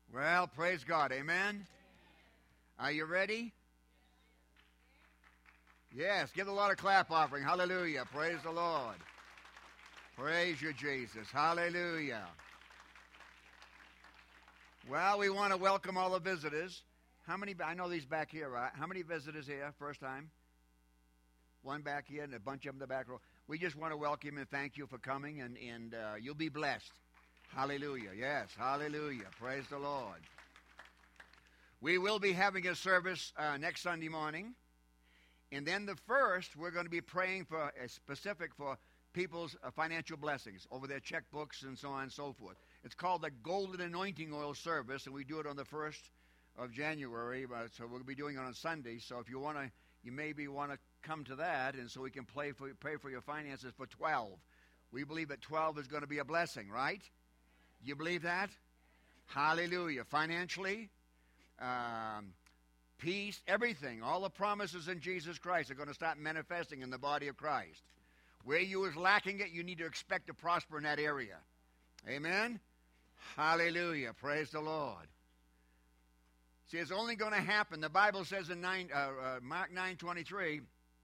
Well, praise God. Amen. Are you ready? Yes. Give the Lord a clap offering. Hallelujah. Praise the Lord. Praise you, Jesus. Hallelujah. Well, we want to welcome all the visitors. How many? I know these back here, right? How many visitors here? First time? One back here and a bunch of them in the back row. We just want to welcome you and thank you for coming, and you'll be blessed. Hallelujah. Yes. Hallelujah. Praise the Lord. We will be having a service next Sunday morning. And then the first, we're going to be praying for specific for people's financial blessings over their checkbooks and so on and so forth. It's called the Golden Anointing Oil Service, and we do it on the 1st of January. So we'll be doing it on Sunday. So if you want to, you maybe want to come to that, and so we can pray for your finances for 12. We believe that 12 is going to be a blessing, right? You believe that? Hallelujah. Financially, peace, everything, all the promises in Jesus Christ are going to start manifesting in the body of Christ. Where you was lacking it, you need to expect to prosper in that area. Amen? Hallelujah. Praise the Lord. See, it's only going to happen. The Bible says in Mark 9:23,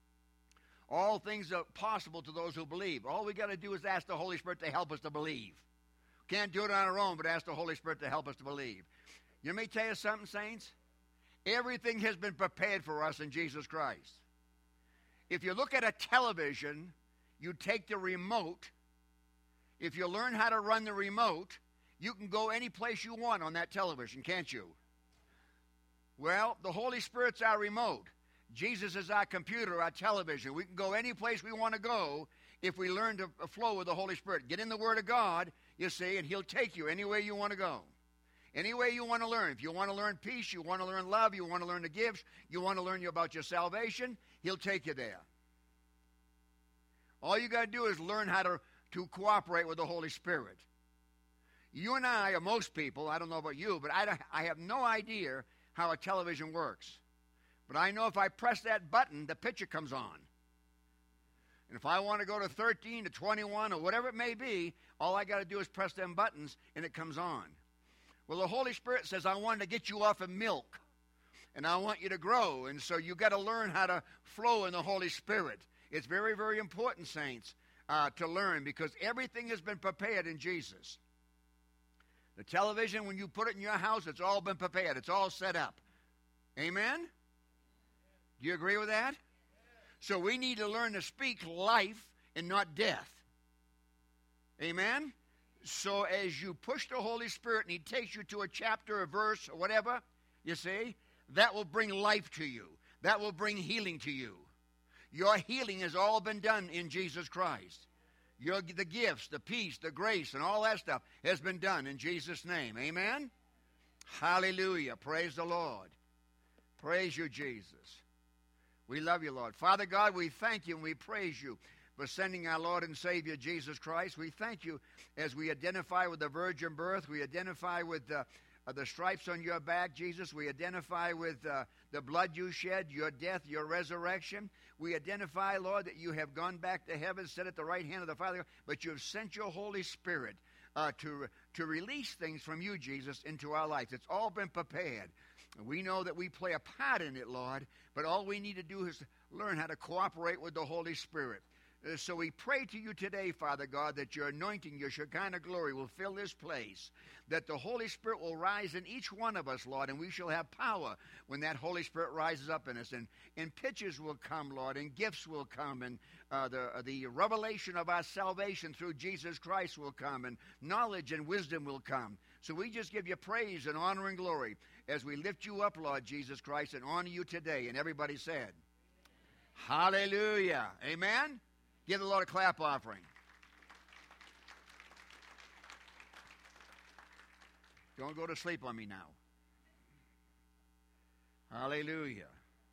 all things are possible to those who believe. All we got to do is ask the Holy Spirit to help us to believe. Can't do it on our own, but ask the Holy Spirit to help us to believe. You may tell you something, saints. Everything has been prepared for us in Jesus Christ. If you look at a television, you take the remote. If you learn how to run the remote, you can go any place you want on that television, can't you? Well, the Holy Spirit's our remote. Jesus is our computer, our television. We can go any place we want to go if we learn to flow with the Holy Spirit. Get in the Word of God, you see, and He'll take you anywhere you want to go. Any way you want to learn. If you want to learn peace, you want to learn love, you want to learn the gifts, you want to learn about your salvation, He'll take you there. All you got to do is learn how to cooperate with the Holy Spirit. You and I, or most people, I don't know about you, but I have no idea how a television works. But I know if I press that button, the picture comes on. And if I want to go to 13 to 21 or whatever it may be, all I got to do is press them buttons and it comes on. Well, the Holy Spirit says, I want to get you off of milk, and I want you to grow. And so you got to learn how to flow in the Holy Spirit. It's very, very important, saints, to learn, because everything has been prepared in Jesus. The television, when you put it in your house, it's all been prepared. It's all set up. Amen? Do you agree with that? So we need to learn to speak life and not death. Amen? So as you push the Holy Spirit and He takes you to a chapter, a verse, or whatever, you see, that will bring life to you. That will bring healing to you. Your healing has all been done in Jesus Christ. The gifts, the peace, the grace, and all that stuff has been done in Jesus' name. Amen? Hallelujah. Praise the Lord. Praise you, Jesus. We love you, Lord. Father God, we thank you and we praise you for sending our Lord and Savior, Jesus Christ. We thank you as we identify with the virgin birth. We identify with the stripes on your back, Jesus. We identify with the blood you shed, your death, your resurrection. We identify, Lord, that you have gone back to heaven, set at the right hand of the Father, but you have sent your Holy Spirit to release things from you, Jesus, into our lives. It's all been prepared. We know that we play a part in it, Lord, but all we need to do is learn how to cooperate with the Holy Spirit. So we pray to you today, Father God, that your anointing, your Shekinah glory will fill this place, that the Holy Spirit will rise in each one of us, Lord, and we shall have power when that Holy Spirit rises up in us. And pictures will come, Lord, and gifts will come, and the revelation of our salvation through Jesus Christ will come, and knowledge and wisdom will come. So we just give you praise and honor and glory as we lift you up, Lord Jesus Christ, and honor you today. And everybody said, hallelujah. Amen? Give the Lord a clap offering. Don't go to sleep on me now. Hallelujah.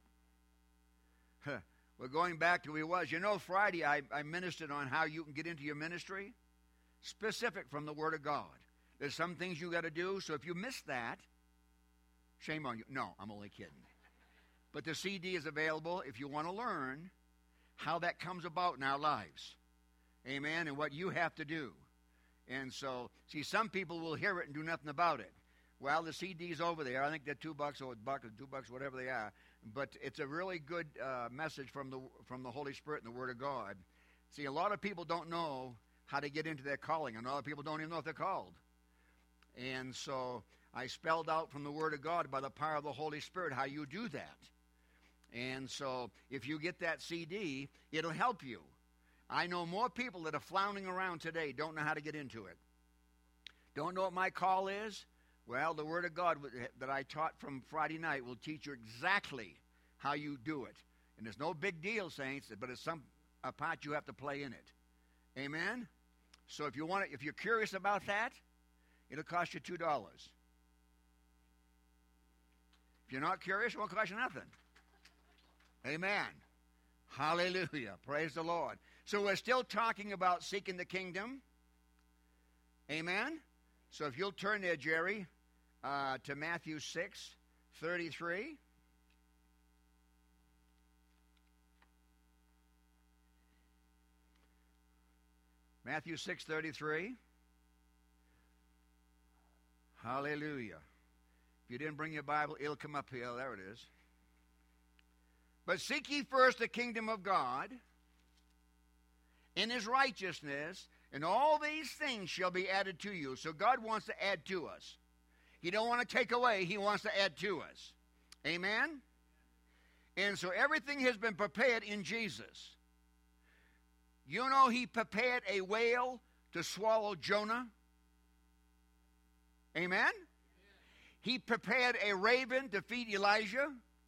We're going back to where he was. You know, Friday I ministered on how you can get into your ministry. Specific from the Word of God. There's some things you got to do, so if you miss that, shame on you. No, I'm only kidding. But the CD is available if you want to learn how that comes about in our lives. Amen? And what you have to do. And so, see, some people will hear it and do nothing about it. Well, the CD's over there. I think they're $2 or $2, whatever they are. But it's a really good message from the Holy Spirit and the Word of God. See, a lot of people don't know how to get into their calling, and a lot of people don't even know if they're called. And so I spelled out from the Word of God by the power of the Holy Spirit how you do that. And so if you get that CD, it'll help you. I know more people that are floundering around today don't know how to get into it. Don't know what my call is? Well, the Word of God that I taught from Friday night will teach you exactly how you do it. And there's no big deal, saints, but it's a part you have to play in it. Amen? So if you're curious about that, it'll cost you $2. If you're not curious, it won't cost you nothing. Amen. Hallelujah. Praise the Lord. So we're still talking about seeking the kingdom. Amen. So if you'll turn there, Jerry, to Matthew 6:33. Matthew 6:33. Hallelujah. If you didn't bring your Bible, it'll come up here. There it is. But seek ye first the kingdom of God and his righteousness, and all these things shall be added to you. So God wants to add to us. He don't want to take away. He wants to add to us. Amen? And so everything has been prepared in Jesus. You know he prepared a whale to swallow Jonah? Amen? He prepared a raven to feed Elijah.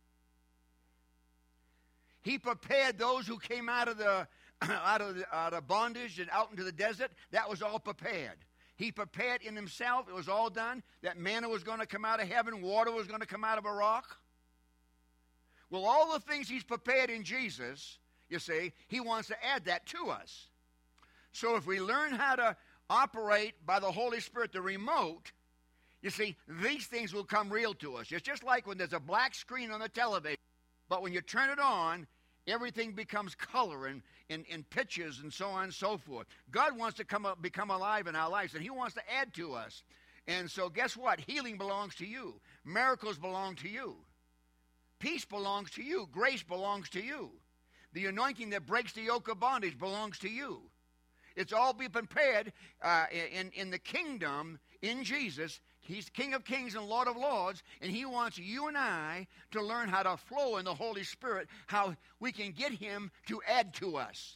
He prepared those who came out of bondage and out into the desert. That was all prepared. He prepared in himself. It was all done. That manna was going to come out of heaven. Water was going to come out of a rock. Well, all the things he's prepared in Jesus, you see, he wants to add that to us. So if we learn how to operate by the Holy Spirit, the remote, you see, these things will come real to us. It's just like when there's a black screen on the television, but when you turn it on, everything becomes color and pictures and so on and so forth. God wants to become alive in our lives, and he wants to add to us. And so guess what? Healing belongs to you. Miracles belong to you. Peace belongs to you. Grace belongs to you. The anointing that breaks the yoke of bondage belongs to you. It's all been prepared in the kingdom in Jesus. He's King of Kings and Lord of Lords, and he wants you and I to learn how to flow in the Holy Spirit, how we can get him to add to us.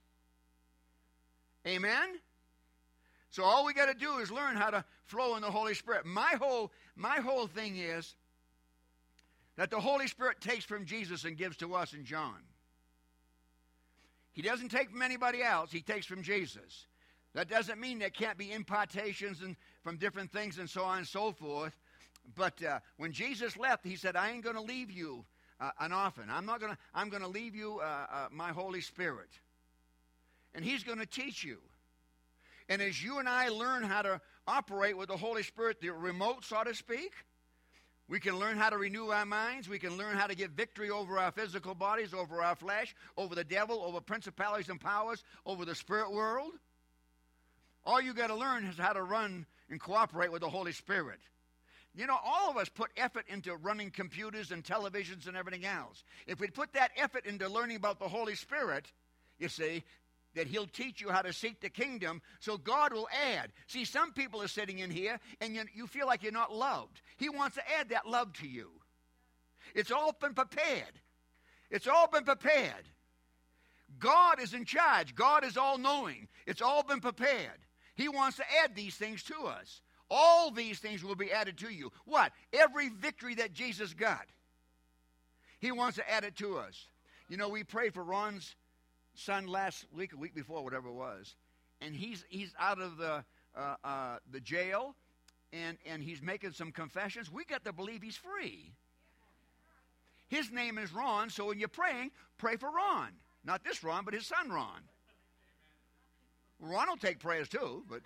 Amen? So all we got to do is learn how to flow in the Holy Spirit. My whole thing is that the Holy Spirit takes from Jesus and gives to us in John. He doesn't take from anybody else. He takes from Jesus. That doesn't mean there can't be impartations and from different things and so on and so forth. But when Jesus left, he said, I ain't going to leave you an orphan. I'm going to leave you my Holy Spirit. And he's going to teach you. And as you and I learn how to operate with the Holy Spirit, the remote, so to speak, we can learn how to renew our minds. We can learn how to get victory over our physical bodies, over our flesh, over the devil, over principalities and powers, over the spirit world. All you got to learn is how to run and cooperate with the Holy Spirit. You know, all of us put effort into running computers and televisions and everything else. If we put that effort into learning about the Holy Spirit, you see, that he'll teach you how to seek the kingdom, so God will add. See, some people are sitting in here, and you feel like you're not loved. He wants to add that love to you. It's all been prepared. It's all been prepared. God is in charge. God is all-knowing. It's all been prepared. He wants to add these things to us. All these things will be added to you. What? Every victory that Jesus got. He wants to add it to us. You know, we prayed for Ron's son last week, a week before, whatever it was, and he's out of the jail, and he's making some confessions. We got to believe he's free. His name is Ron, so when you're praying, pray for Ron. Not this Ron, but his son Ron. Ron will take prayers too, but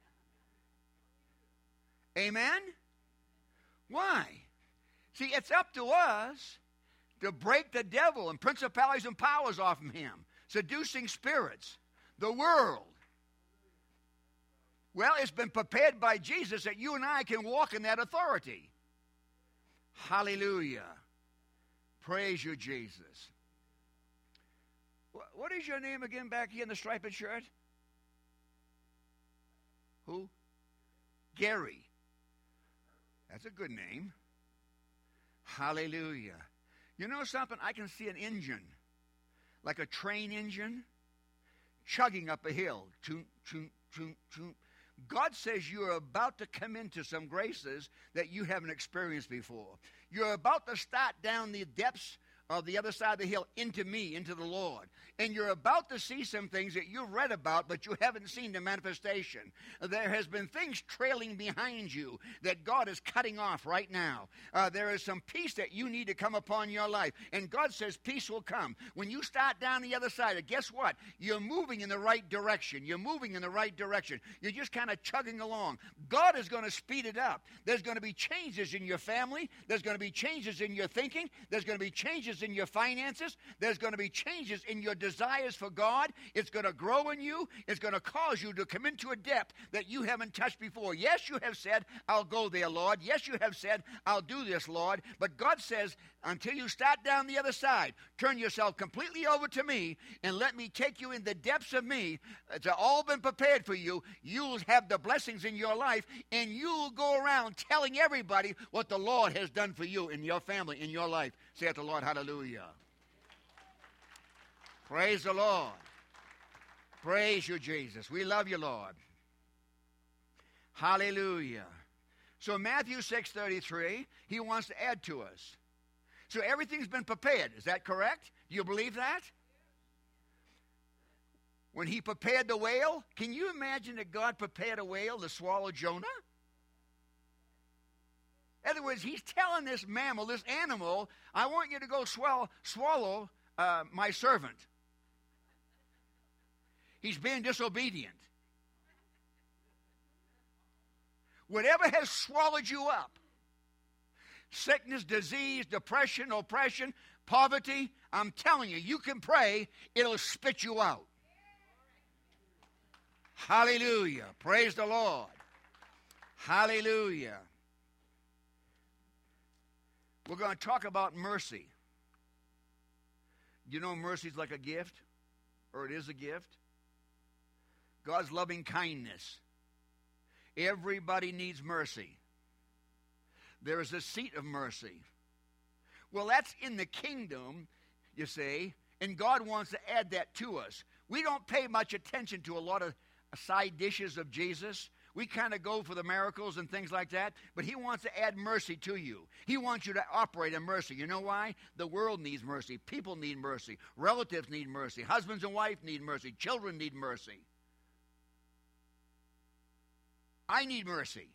amen? Why? See, it's up to us to break the devil and principalities and powers off of him. Seducing spirits, the world. Well, it's been prepared by Jesus that you and I can walk in that authority. Hallelujah. Praise you, Jesus. What is your name again back here in the striped shirt? Who? Gary. That's a good name. Hallelujah. You know something? I can see an engine, like a train engine, chugging up a hill. Choom, choom, choom, choom. God says you're about to come into some graces that you haven't experienced before. You're about to start down the depths of the other side of the hill into me, into the Lord. And you're about to see some things that you've read about, but you haven't seen the manifestation. There has been things trailing behind you that God is cutting off right now. There is some peace that you need to come upon your life. And God says peace will come. When you start down the other side, guess what? You're moving in the right direction. You're moving in the right direction. You're just kind of chugging along. God is going to speed it up. There's going to be changes in your family. There's going to be changes in your thinking. There's going to be changes in your finances. There's going to be changes in your desires for God. It's going to grow in you. It's going to cause you to come into a depth that you haven't touched before. Yes, you have said, I'll go there, Lord. Yes, you have said, I'll do this, Lord. But God says, until you start down the other side, turn yourself completely over to me and let me take you in the depths of me. It's all been prepared for you. You'll have the blessings in your life, and you'll go around telling everybody what the Lord has done for you in your family, in your life. Say it to the Lord, hallelujah. Praise the Lord. Praise you, Jesus. We love you, Lord. Hallelujah. So Matthew 6:33, he wants to add to us. So everything's been prepared. Is that correct? Do you believe that? When he prepared the whale, can you imagine that God prepared a whale to swallow Jonah? In other words, he's telling this mammal, this animal, I want you to go swallow my servant. He's being disobedient. Whatever has swallowed you up, sickness, disease, depression, oppression, poverty, I'm telling you, you can pray, it'll spit you out. Hallelujah. Praise the Lord. Hallelujah. We're going to talk about mercy. You know mercy is like a gift, or it is a gift. God's loving kindness. Everybody needs mercy. There is a seat of mercy. Well, that's in the kingdom, you see, and God wants to add that to us. We don't pay much attention to a lot of side dishes of Jesus. We kind of go for the miracles and things like that, but he wants to add mercy to you. He wants you to operate in mercy. You know why? The world needs mercy. People need mercy. Relatives need mercy. Husbands and wives need mercy. Children need mercy. I need mercy.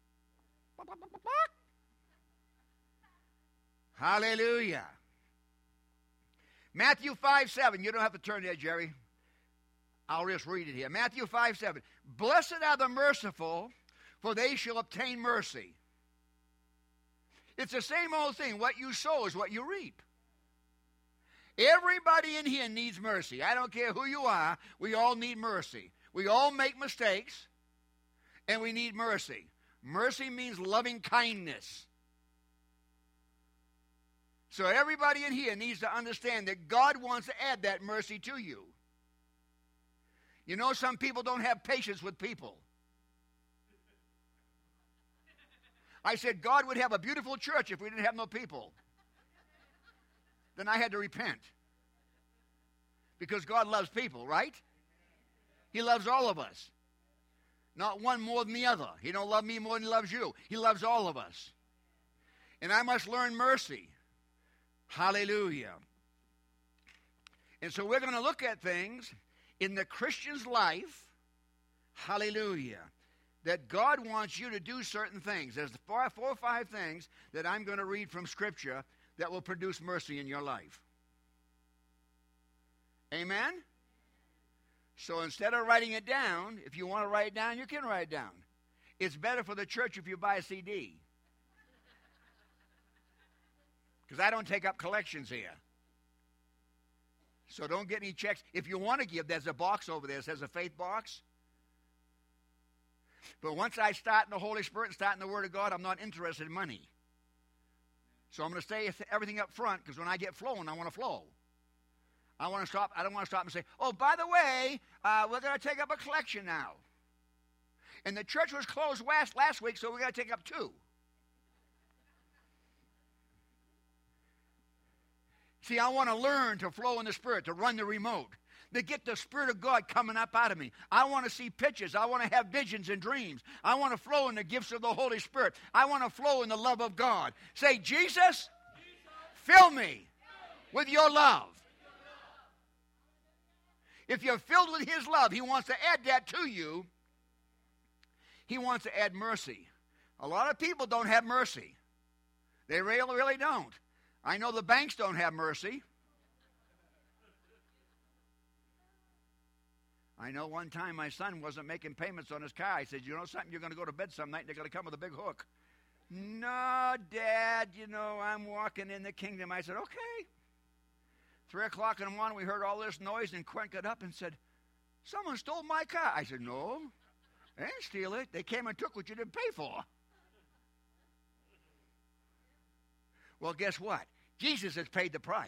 Hallelujah. Matthew 5:7. You don't have to turn there, Jerry. I'll just read it here. Matthew 5:7. Blessed are the merciful, for they shall obtain mercy. It's the same old thing. What you sow is what you reap. Everybody in here needs mercy. I don't care who you are. We all need mercy. We all make mistakes, and we need mercy. Mercy means loving kindness. So everybody in here needs to understand that God wants to add that mercy to you. You know, some people don't have patience with people. I said God would have a beautiful church if we didn't have no people. Then I had to repent. Because God loves people, right? He loves all of us. Not one more than the other. He don't love me more than he loves you. He loves all of us. And I must learn mercy. Hallelujah. And so we're going to look at things in the Christian's life, hallelujah, that God wants you to do certain things. There's 4 or 5 things that I'm going to read from Scripture that will produce mercy in your life. Amen? So instead of writing it down, if you want to write it down, you can write it down. It's better for the church if you buy a CD. Because I don't take up collections here. So don't get any checks. If you want to give, there's a box over there that says a faith box. But once I start in the Holy Spirit and start in the Word of God, I'm not interested in money. So I'm going to say everything up front, because when I get flowing, I want to flow. I want to stop. I don't want to stop and say, oh, by the way, we're going to take up a collection now. And the church was closed last week, so we're going to take up 2. See, I want to learn to flow in the Spirit, to run the remote, to get the Spirit of God coming up out of me. I want to see pictures. I want to have visions and dreams. I want to flow in the gifts of the Holy Spirit. I want to flow in the love of God. Say, Jesus, fill me with your love. If you're filled with His love, He wants to add that to you. He wants to add mercy. A lot of people don't have mercy. They really, really don't. I know the banks don't have mercy. I know one time my son wasn't making payments on his car. I said, you know something, you're going to go to bed some night and they're going to come with a big hook. No, Dad, I'm walking in the kingdom. I said, okay. 3 o'clock in the morning, we heard all this noise, and Quint got up and said, someone stole my car. I said, no, they didn't steal it. They came and took what you didn't pay for. Well, guess what? Jesus has paid the price.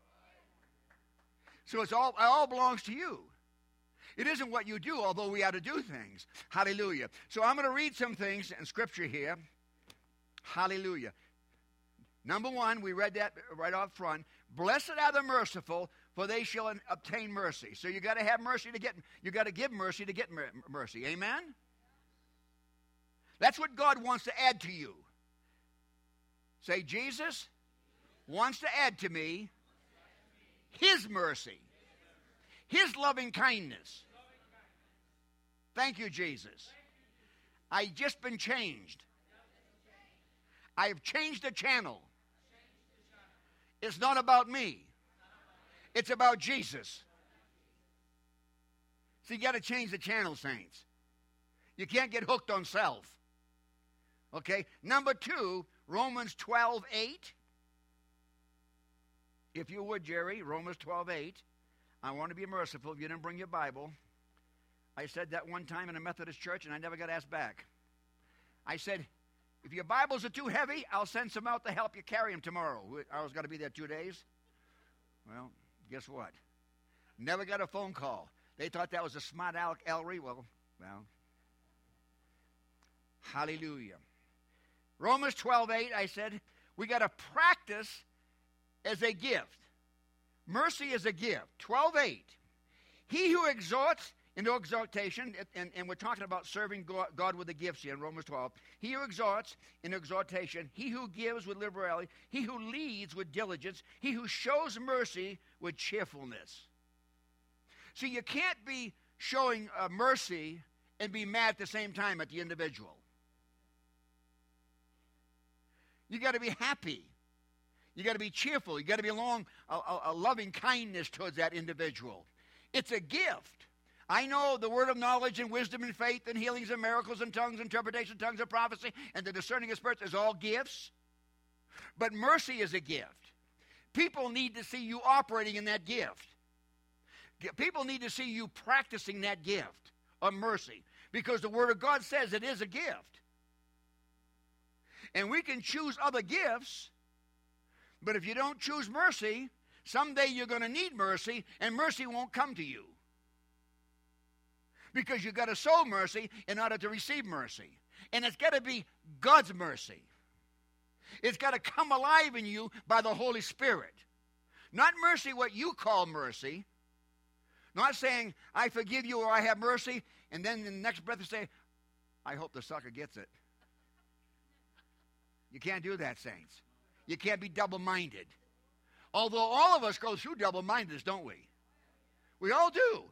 So it all belongs to you. It isn't what you do, although we ought to do things. Hallelujah. So I'm going to read some things in Scripture here. Hallelujah. Number 1, we read that right off front. Blessed are the merciful, for they shall obtain mercy. So you got to have mercy to get. You got to give mercy to get mercy. Amen. That's what God wants to add to you. Say, Jesus wants to add to me His mercy, His loving kindness. Thank you, Jesus. I've just been changed. I have changed the channel. It's not about me. It's about Jesus. So you got to change the channel, saints. You can't get hooked on self. Okay? Number 2, Romans 12:8. If you would, Jerry, Romans 12:8. I want to be merciful if you didn't bring your Bible. I said that one time in a Methodist church, and I never got asked back. I said, if your Bibles are too heavy, I'll send some out to help you carry them tomorrow. I was going to be there 2 days. Well, guess what? Never got a phone call. They thought that was a smart aleck Ellery. Well, hallelujah. Romans 12:8, I said, we got to practice as a gift. Mercy is a gift. 12:8. He who exhorts into exhortation, and we're talking about serving God with the gifts here in Romans 12. He who exhorts in exhortation, he who gives with liberality, he who leads with diligence, he who shows mercy with cheerfulness. See, you can't be showing mercy and be mad at the same time at the individual. You got to be happy. You got to be cheerful. You got to be a loving kindness towards that individual. It's a gift. I know the word of knowledge and wisdom and faith and healings and miracles and tongues, interpretation, tongues of prophecy, and the discerning of spirits is all gifts. But mercy is a gift. People need to see you operating in that gift. People need to see you practicing that gift of mercy, because the Word of God says it is a gift. And we can choose other gifts, but if you don't choose mercy, someday you're going to need mercy, and mercy won't come to you. Because you've got to sow mercy in order to receive mercy. And it's got to be God's mercy. It's got to come alive in you by the Holy Spirit. Not mercy what you call mercy. Not saying, I forgive you or I have mercy, and then in the next breath you say, I hope the sucker gets it. You can't do that, saints. You can't be double-minded. Although all of us go through double-mindedness, don't we? We all do.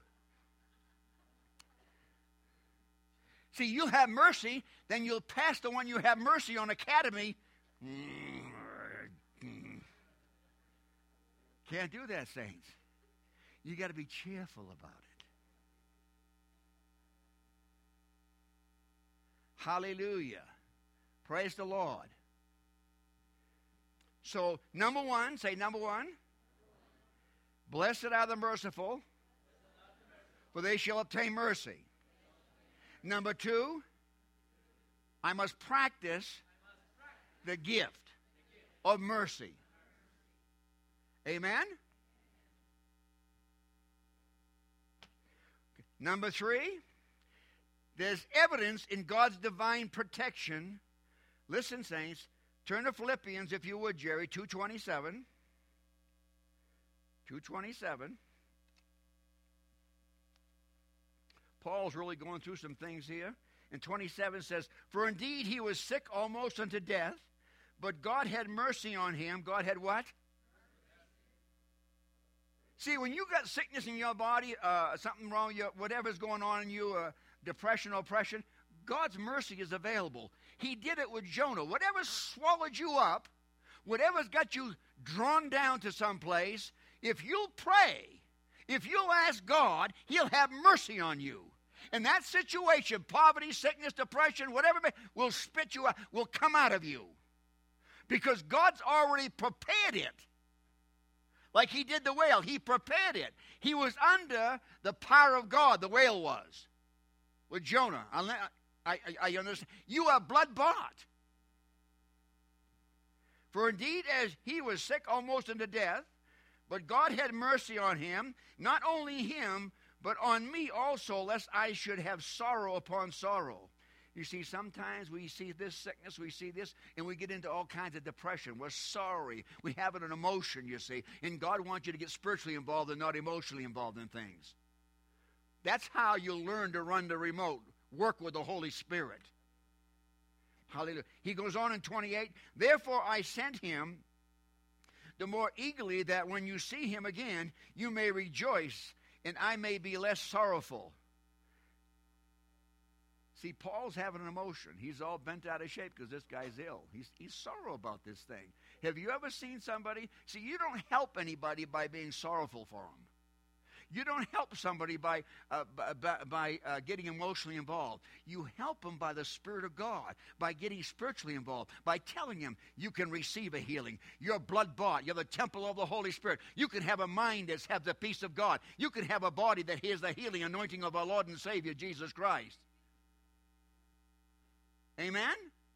See, you'll have mercy, then you'll pass the one you have mercy on academy. Can't do that, saints. You got to be cheerful about it. Hallelujah. Praise the Lord. So, number 1, say number 1. Blessed are the merciful, for they shall obtain mercy. Number 2, I must practice the gift of mercy. Amen? Number 3, there's evidence in God's divine protection. Listen, saints, turn to Philippians, if you would, Jerry, 2:27. 2:27. Paul's really going through some things here. And 27 says, "For indeed he was sick almost unto death, but God had mercy on him." God had what? See, when you got sickness in your body, something wrong, whatever's going on in you, depression, oppression, God's mercy is available. He did it with Jonah. Whatever swallowed you up, whatever's got you drawn down to some place, if you'll pray, if you'll ask God, He'll have mercy on you. And that situation, poverty, sickness, depression, whatever, will spit you out, will come out of you. Because God's already prepared it. Like He did the whale. He prepared it. He was under the power of God, the whale was. With Jonah. I understand. You are blood-bought. For indeed, as he was sick almost unto death, but God had mercy on him, not only him, but on me also, lest I should have sorrow upon sorrow. You see, sometimes we see this sickness, we see this, and we get into all kinds of depression. We're sorry. We have an emotion, you see. And God wants you to get spiritually involved and not emotionally involved in things. That's how you learn to run the remote. Work with the Holy Spirit. Hallelujah. He goes on in 28, "Therefore I sent him the more eagerly, that when you see him again, you may rejoice, and I may be less sorrowful." See, Paul's having an emotion. He's all bent out of shape because this guy's ill. He's sorrow about this thing. Have you ever seen somebody? See, you don't help anybody by being sorrowful for them. You don't help somebody by getting emotionally involved. You help them by the Spirit of God, by getting spiritually involved, by telling them you can receive a healing. You're blood-bought. You're the temple of the Holy Spirit. You can have a mind that has the peace of God. You can have a body that has the healing anointing of our Lord and Savior, Jesus Christ. Amen?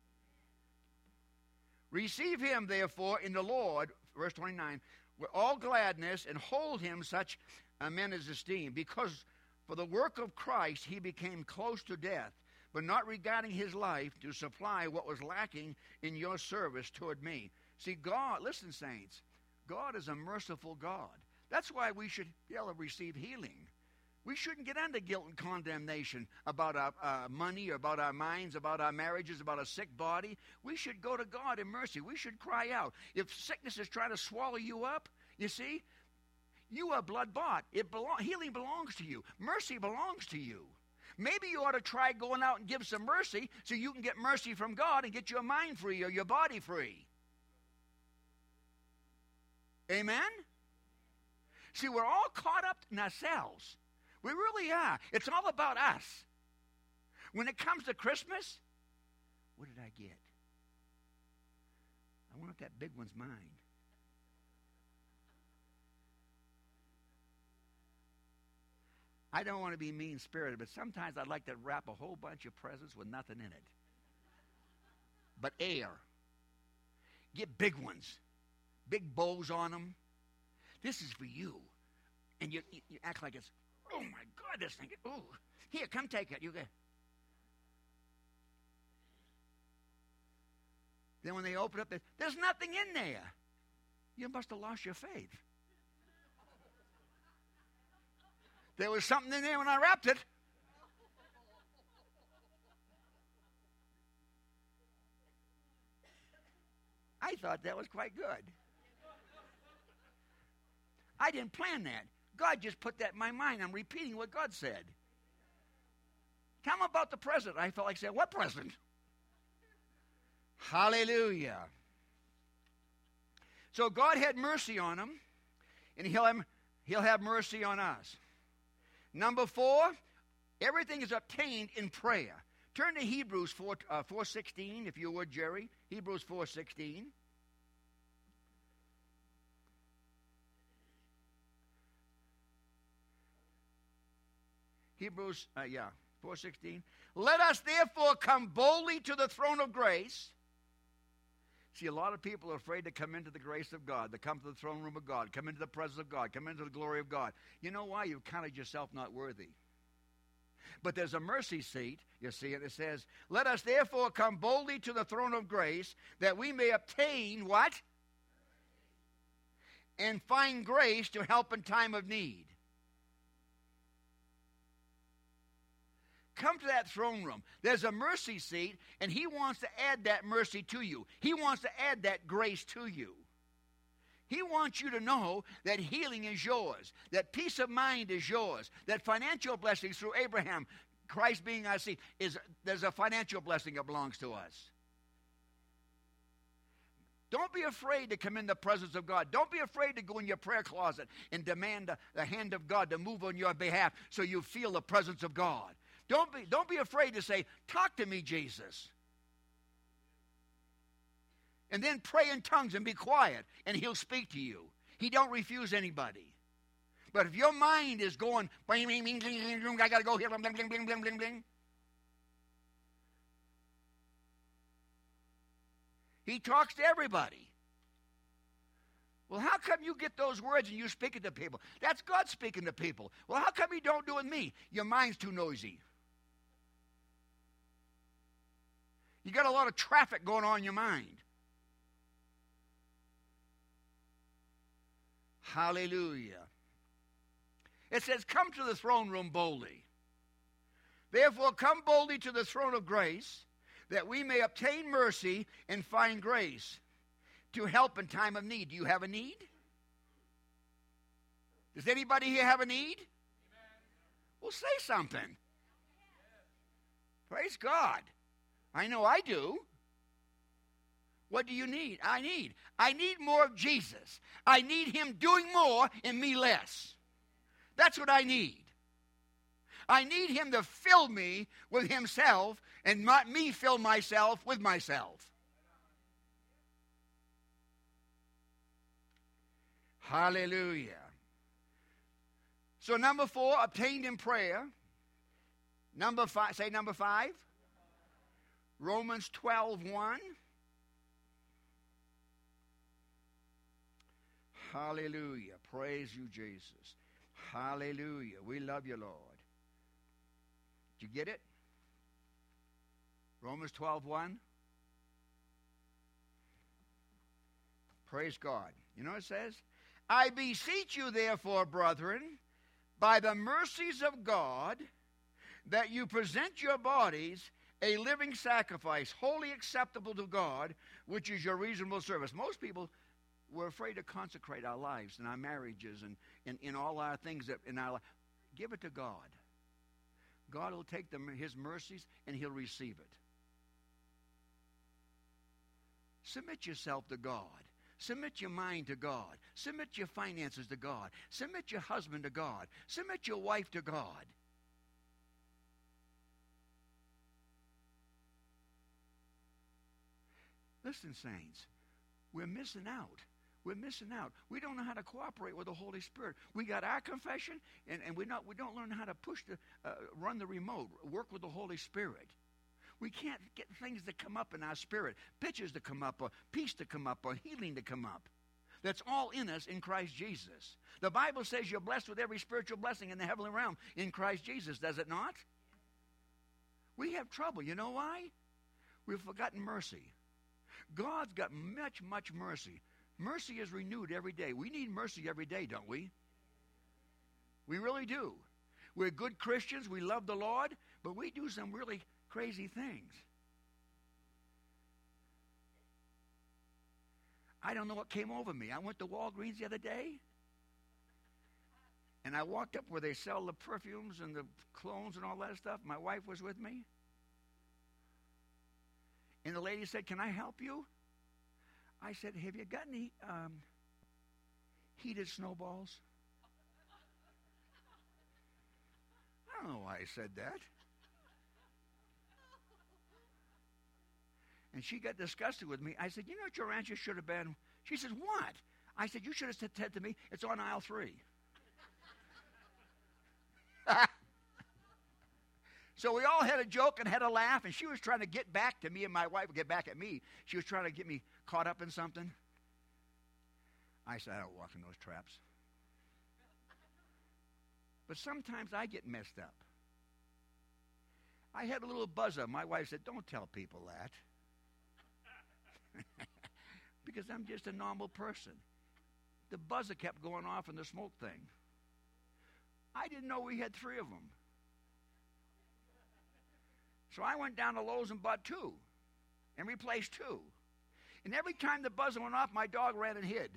"Receive him, therefore, in the Lord," verse 29, "with all gladness, and hold him such men as esteem, because for the work of Christ he became close to death, but not regarding his life, to supply what was lacking in your service toward me." See, God, listen, saints, God is a merciful God. That's why we should be able to receive healing. We shouldn't get under guilt and condemnation about our money, or about our minds, about our marriages, about a sick body. We should go to God in mercy. We should cry out. If sickness is trying to swallow you up, you see, you are blood-bought. Healing belongs to you. Mercy belongs to you. Maybe you ought to try going out and give some mercy so you can get mercy from God and get your mind free or your body free. Amen? See, we're all caught up in ourselves. We really are. It's all about us. When it comes to Christmas, what did I get? I wonder if that big one's mine. I don't want to be mean-spirited, but sometimes I'd like to wrap a whole bunch of presents with nothing in it. But air. Get big ones. Big bows on them. This is for you. And you act like it's, oh my God, this thing. Oh, here, come take it. You get. Then when they open up, there's nothing in there. You must have lost your faith. There was something in there when I wrapped it. I thought that was quite good. I didn't plan that. God just put that in my mind. I'm repeating what God said. Tell him about the present. I felt like saying, what present? Hallelujah. So God had mercy on him, and he'll have mercy on us. Number 4, everything is obtained in prayer. Turn to Hebrews 4:16, if you would, Jerry. Hebrews 4:16. 4:16. Let us therefore come boldly to the throne of grace. See, a lot of people are afraid to come into the grace of God, to come to the throne room of God, come into the presence of God, come into the glory of God. You know why? You've counted yourself not worthy. But there's a mercy seat, you see, and it says, let us therefore come boldly to the throne of grace, that we may obtain what? And find grace to help in time of need. Come to that throne room. There's a mercy seat, and he wants to add that mercy to you. He wants to add that grace to you. He wants you to know that healing is yours, that peace of mind is yours, that financial blessings through Abraham, Christ being our seed, there's a financial blessing that belongs to us. Don't be afraid to come in the presence of God. Don't be afraid to go in your prayer closet and demand the hand of God to move on your behalf so you feel the presence of God. Don't be afraid to say, talk to me, Jesus. And then pray in tongues and be quiet, and he'll speak to you. He don't refuse anybody. But if your mind is going, bling, bling, bling, bling, bling, I got to go here, bling, bling, bling, bling, bling, bling. He talks to everybody. Well, how come you get those words and you speak it to people? That's God speaking to people. Well, how come you don't do it with me? Your mind's too noisy. You got a lot of traffic going on in your mind. Hallelujah. It says, come to the throne room boldly. Therefore, come boldly to the throne of grace, that we may obtain mercy and find grace to help in time of need. Do you have a need? Does anybody here have a need? Amen. Well, say something. Yes. Praise God. I know I do. What do you need? I need more of Jesus. I need him doing more and me less. That's what I need. I need him to fill me with himself and not me fill myself with myself. Hallelujah. So number 4, obtained in prayer. Number 5, say number 5. Romans 12:1. Hallelujah. Praise you, Jesus. Hallelujah. We love you, Lord. Did you get it? Romans 12:1. Praise God. You know what it says? I beseech you, therefore, brethren, by the mercies of God, that you present your bodies a living sacrifice, wholly acceptable to God, which is your reasonable service. Most people, we're afraid to consecrate our lives and our marriages and in all our things that in our life. Give it to God. God will take his mercies and he'll receive it. Submit yourself to God. Submit your mind to God. Submit your finances to God. Submit your husband to God. Submit your wife to God. Listen, saints, we're missing out. We're missing out. We don't know how to cooperate with the Holy Spirit. We got our confession, and we don't learn how to run the remote, work with the Holy Spirit. We can't get things to come up in our spirit, pictures to come up, or peace to come up, or healing to come up. That's all in us in Christ Jesus. The Bible says you're blessed with every spiritual blessing in the heavenly realm in Christ Jesus, does it not? We have trouble. You know why? We've forgotten mercy. God's got much, much mercy. Mercy is renewed every day. We need mercy every day, don't we? We really do. We're good Christians. We love the Lord, but we do some really crazy things. I don't know what came over me. I went to Walgreens the other day, and I walked up where they sell the perfumes and the clones and all that stuff. My wife was with me. And the lady said, "Can I help you?" I said, "Have you got any heated snowballs?" I don't know why I said that. And she got disgusted with me. I said, "You know what your answer should have been?" She says, "What?" I said, "You should have said to me, it's on aisle 3. So we all had a joke and had a laugh, and she was trying to get back to me, and my wife would get back at me. She was trying to get me caught up in something. I said, I don't walk in those traps. But sometimes I get messed up. I had a little buzzer. My wife said, don't tell people that. Because I'm just a normal person. The buzzer kept going off in the smoke thing. I didn't know we had 3 of them. So I went down to Lowe's and bought 2 and replaced 2. And every time the buzzer went off, my dog ran and hid.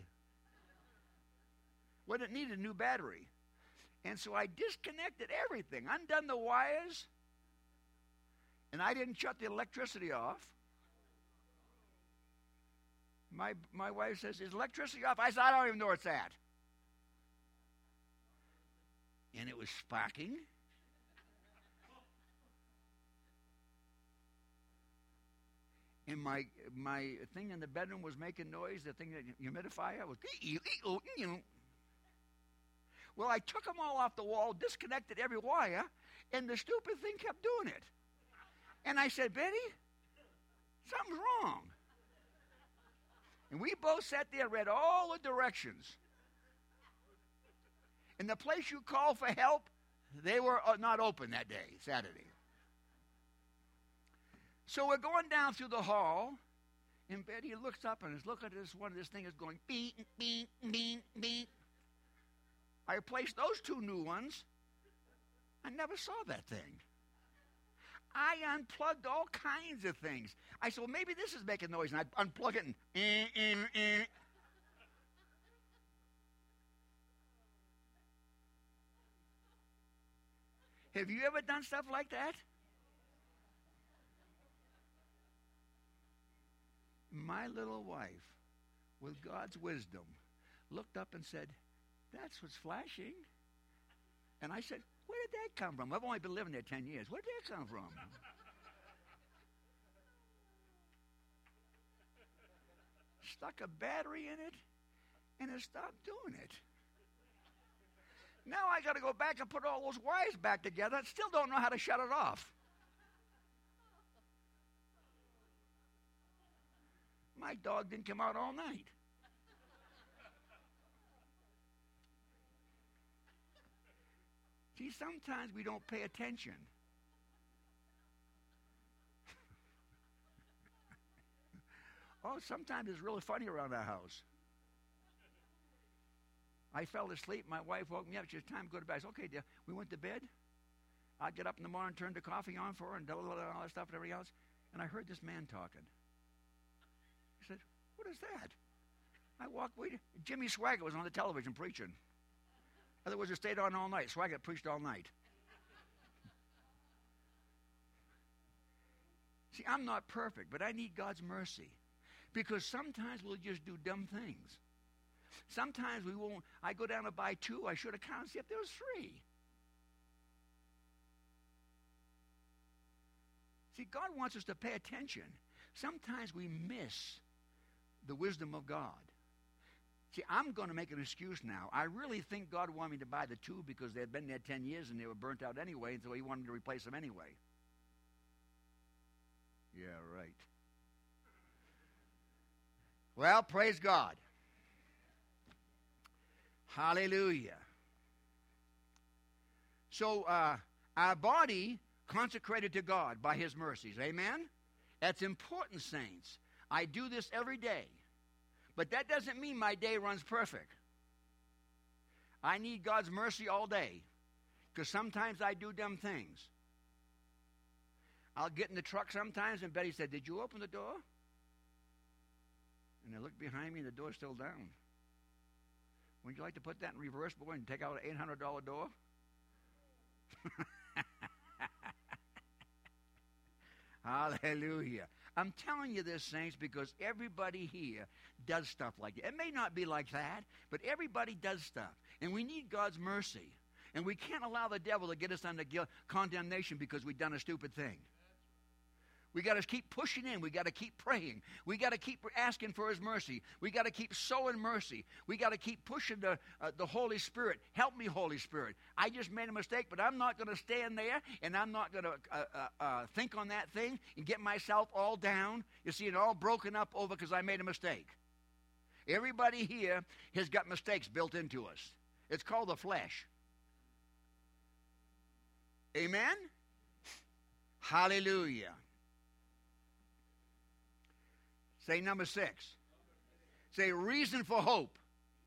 Well, it needed a new battery. And so I disconnected everything, undone the wires, and I didn't shut the electricity off. My wife says, is electricity off? I said, I don't even know where it's at. And it was sparking. And my thing in the bedroom was making noise, the thing, that humidifier was. Well, I took them all off the wall, disconnected every wire, and the stupid thing kept doing it. And I said, Betty, something's wrong. And we both sat there and read all the directions. And the place you called for help, they were not open that day, Saturday. So we're going down through the hall, and Betty looks up and is looking at this thing is going beep, beep, beep, beep. I replaced those 2 new ones. I never saw that thing. I unplugged all kinds of things. I said, well, maybe this is making noise, and I'd unplug it and Have you ever done stuff like that? My little wife, with God's wisdom, looked up and said, that's what's flashing. And I said, where did that come from? I've only been living there 10 years. Where did that come from? Stuck a battery in it, and it stopped doing it. Now I got to go back and put all those wires back together. I still don't know how to shut it off. My dog didn't come out all night. See, sometimes we don't pay attention. Oh, sometimes it's really funny around our house. I fell asleep. My wife woke me up. She said, time to go to bed. I said, okay, dear. We went to bed. I get up in the morning, turn the coffee on for her, and all that stuff and everything else. And I heard this man talking. He said, what is that? I walked away. Jimmy Swaggart was on the television preaching. Otherwise, it stayed on all night. Swaggart preached all night. See, I'm not perfect, but I need God's mercy. Because sometimes we'll just do dumb things. Sometimes we won't. I go down to buy 2. I should have counted, see if there was 3. See, God wants us to pay attention. Sometimes we miss the wisdom of God. See, I'm going to make an excuse now. I really think God wanted me to buy the 2 because they had been there 10 years and they were burnt out anyway, and so he wanted me to replace them anyway. Yeah, right. Well, praise God. Hallelujah. So, our body consecrated to God by his mercies. Amen? That's important, saints. I do this every day. But that doesn't mean my day runs perfect. I need God's mercy all day. Because sometimes I do dumb things. I'll get in the truck sometimes, and Betty said, did you open the door? And I looked behind me, and the door's still down. Would you like to put that in reverse, boy, and take out an $800 door? Hallelujah. I'm telling you this, saints, because everybody here does stuff like that. It may not be like that, but everybody does stuff. And we need God's mercy. And we can't allow the devil to get us under condemnation because we've done a stupid thing. We got to keep pushing in. We got to keep praying. We got to keep asking for His mercy. We got to keep sowing mercy. We got to keep pushing the Holy Spirit. Help me, Holy Spirit. I just made a mistake, but I'm not going to stand there, and I'm not going to think on that thing and get myself all down. You see, it all broken up over because I made a mistake. Everybody here has got mistakes built into us. It's called the flesh. Amen? Hallelujah. Say number 6. Say reason for hope.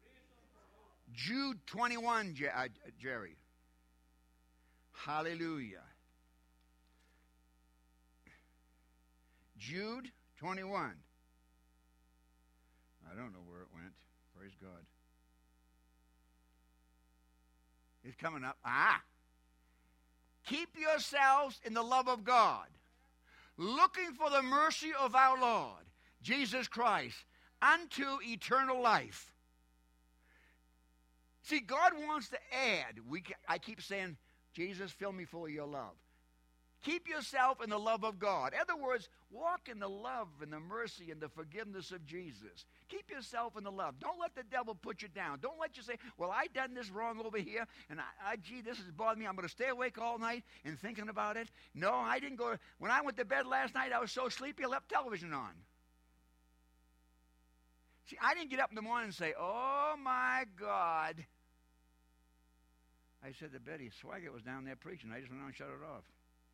Jude 21, Jerry. Hallelujah. Jude 21. I don't know where it went. Praise God. It's coming up. Keep yourselves in the love of God, looking for the mercy of our Lord Jesus Christ unto eternal life. See, God wants to add. I keep saying, Jesus, fill me full of your love. Keep yourself in the love of God. In other words, walk in the love and the mercy and the forgiveness of Jesus. Keep yourself in the love. Don't let the devil put you down. Don't let you say, well, I done this wrong over here, and gee, this has bothered me. I'm going to stay awake all night and thinking about it. No, I didn't go. When I went to bed last night, I was so sleepy, I left television on. See, I didn't get up in the morning and say, oh, my God. I said to Betty, Swaggart was down there preaching. I just went on and shut it off.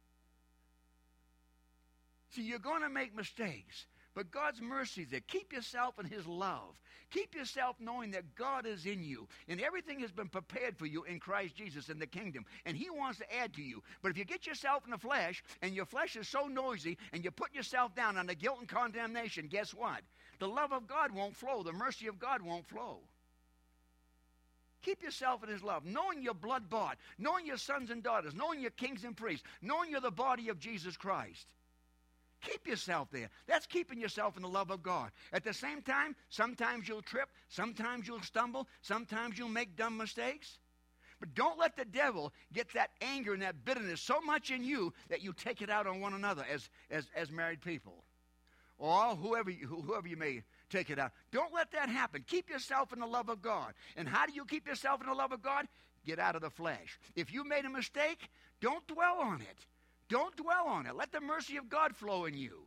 See, you're going to make mistakes, but God's mercy is there. Keep yourself in His love. Keep yourself knowing that God is in you, and everything has been prepared for you in Christ Jesus in the kingdom, and He wants to add to you. But if you get yourself in the flesh, and your flesh is so noisy, and you put yourself down under guilt and condemnation, guess what? The love of God won't flow. The mercy of God won't flow. Keep yourself in His love, knowing you're blood-bought, knowing you're sons and daughters, knowing you're kings and priests, knowing you're the body of Jesus Christ. Keep yourself there. That's keeping yourself in the love of God. At the same time, sometimes you'll trip, sometimes you'll stumble, sometimes you'll make dumb mistakes. But don't let the devil get that anger and that bitterness so much in you that you take it out on one another as married people. Or whoever you may take it out. Don't let that happen. Keep yourself in the love of God. And how do you keep yourself in the love of God? Get out of the flesh. If you made a mistake, don't dwell on it. Don't dwell on it. Let the mercy of God flow in you.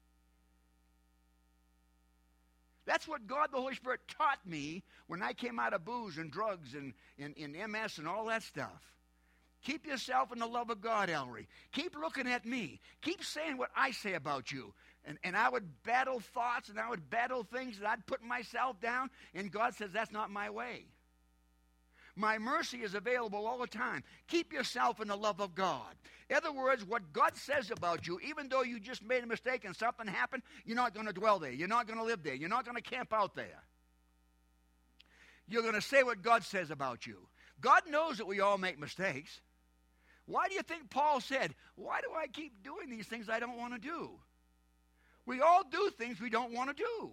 That's what God, the Holy Spirit, taught me when I came out of booze and drugs and MS and all that stuff. Keep yourself in the love of God, Ellery. Keep looking at me. Keep saying what I say about you. And I would battle thoughts and I would battle things and I'd put myself down, and God says that's not my way. My mercy is available all the time. Keep yourself in the love of God. In other words, what God says about you, even though you just made a mistake and something happened, you're not going to dwell there. You're not going to live there. You're not going to camp out there. You're going to say what God says about you. God knows that we all make mistakes. Why do you think Paul said, why do I keep doing these things I don't want to do? We all do things we don't want to do.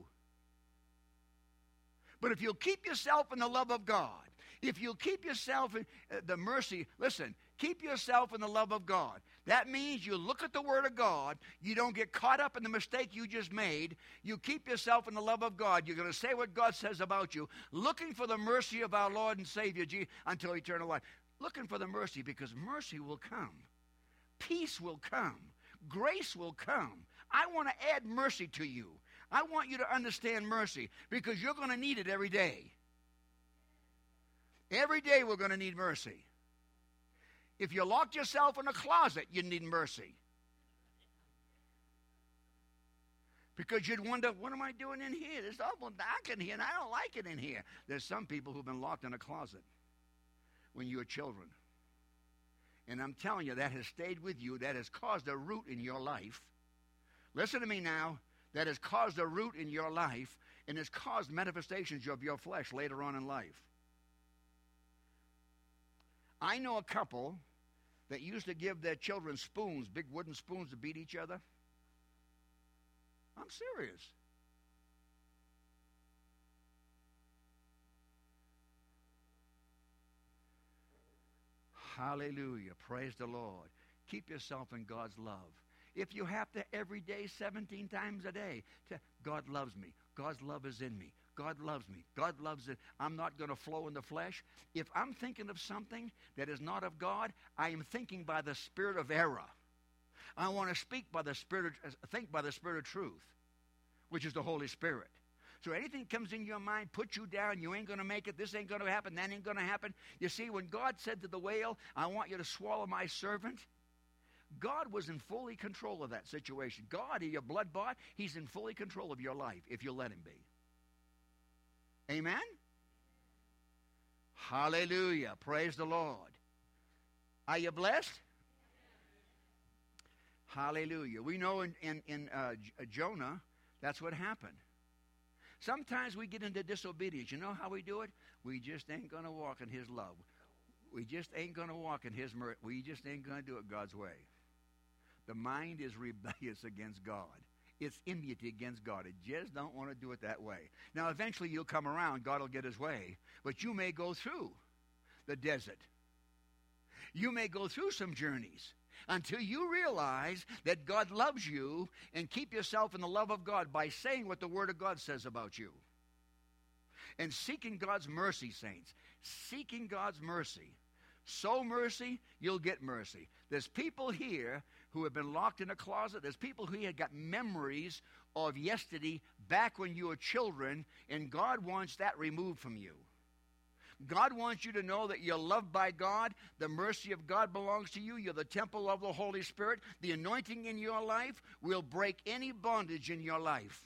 But if you'll keep yourself in the love of God, if you'll keep yourself in the mercy, listen, keep yourself in the love of God. That means you look at the Word of God. You don't get caught up in the mistake you just made. You keep yourself in the love of God. You're going to say what God says about you, looking for the mercy of our Lord and Savior Jesus until eternal life. Looking for the mercy, because mercy will come. Peace will come. Grace will come. I want to add mercy to you. I want you to understand mercy, because you're going to need it every day. Every day we're going to need mercy. If you locked yourself in a closet, you'd need mercy. Because you'd wonder, what am I doing in here? It's awful dark in here, and I don't like it in here. There's some people who've been locked in a closet when you were children. And I'm telling you, that has stayed with you. That has caused a root in your life. Listen to me now. That has caused a root in your life, and has caused manifestations of your flesh later on in life. I know a couple that used to give their children spoons, big wooden spoons, to beat each other. I'm serious. Hallelujah. Praise the Lord. Keep yourself in God's love. If you have to every day, 17 times a day, God loves me. God's love is in me. God loves me. God loves it. I'm not going to flow in the flesh. If I'm thinking of something that is not of God, I am thinking by the spirit of error. I want to think by the spirit of truth, which is the Holy Spirit. So anything comes in your mind, put you down, you ain't going to make it, this ain't going to happen, that ain't going to happen. You see, when God said to the whale, I want you to swallow my servant, God was in fully control of that situation. God, your blood bought, he's in fully control of your life if you let him be. Amen? Hallelujah. Praise the Lord. Are you blessed? Hallelujah. We know in Jonah, that's what happened. Sometimes we get into disobedience. You know how we do it? We just ain't going to walk in his love. We just ain't going to walk in his mercy. We just ain't going to do it God's way. The mind is rebellious against God. It's enmity against God. It just don't want to do it that way. Now, eventually you'll come around. God will get his way. But you may go through the desert. You may go through some journeys until you realize that God loves you, and keep yourself in the love of God by saying what the Word of God says about you. And seeking God's mercy, saints. Seeking God's mercy. Sow mercy, you'll get mercy. There's people here who have been locked in a closet. There's people who have got memories of yesterday back when you were children, and God wants that removed from you. God wants you to know that you're loved by God. The mercy of God belongs to you. You're the temple of the Holy Spirit. The anointing in your life will break any bondage in your life.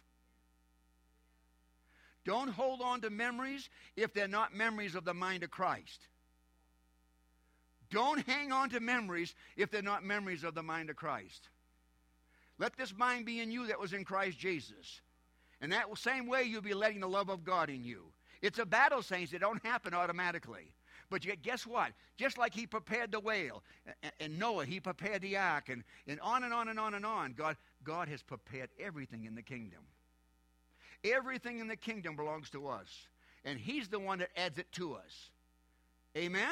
Don't hold on to memories if they're not memories of the mind of Christ. Don't hang on to memories if they're not memories of the mind of Christ. Let this mind be in you that was in Christ Jesus. And that same way you'll be letting the love of God in you. It's a battle, saints. It don't happen automatically. But guess what? Just like he prepared the whale, and Noah, he prepared the ark, and on and on and on and on. God has prepared everything in the kingdom. Everything in the kingdom belongs to us. And he's the one that adds it to us. Amen?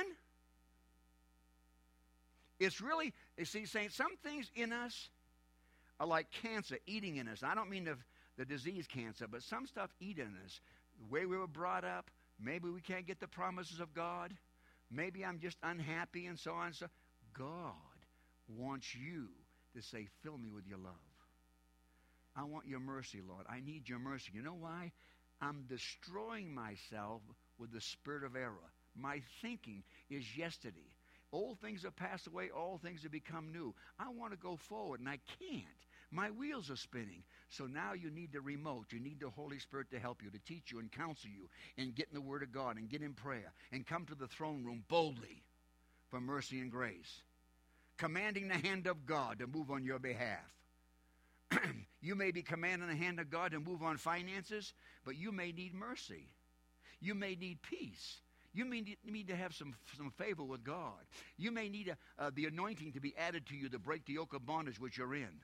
It's really, you see, saints, some things in us are like cancer eating in us. I don't mean the disease cancer, but some stuff eat in us. The way we were brought up, maybe we can't get the promises of God. Maybe I'm just unhappy and so on. So God wants you to say, fill me with your love. I want your mercy, Lord. I need your mercy. You know why? I'm destroying myself with the spirit of error. My thinking is yesterday. Old things have passed away. All things have become new. I want to go forward, and I can't. My wheels are spinning. So now you need the remote. You need the Holy Spirit to help you, to teach you and counsel you, and get in the Word of God and get in prayer and come to the throne room boldly for mercy and grace, commanding the hand of God to move on your behalf. You may be commanding the hand of God to move on finances, but you may need mercy. You may need peace. You may need to have some favor with God. You may need the anointing to be added to you to break the yoke of bondage which you're in.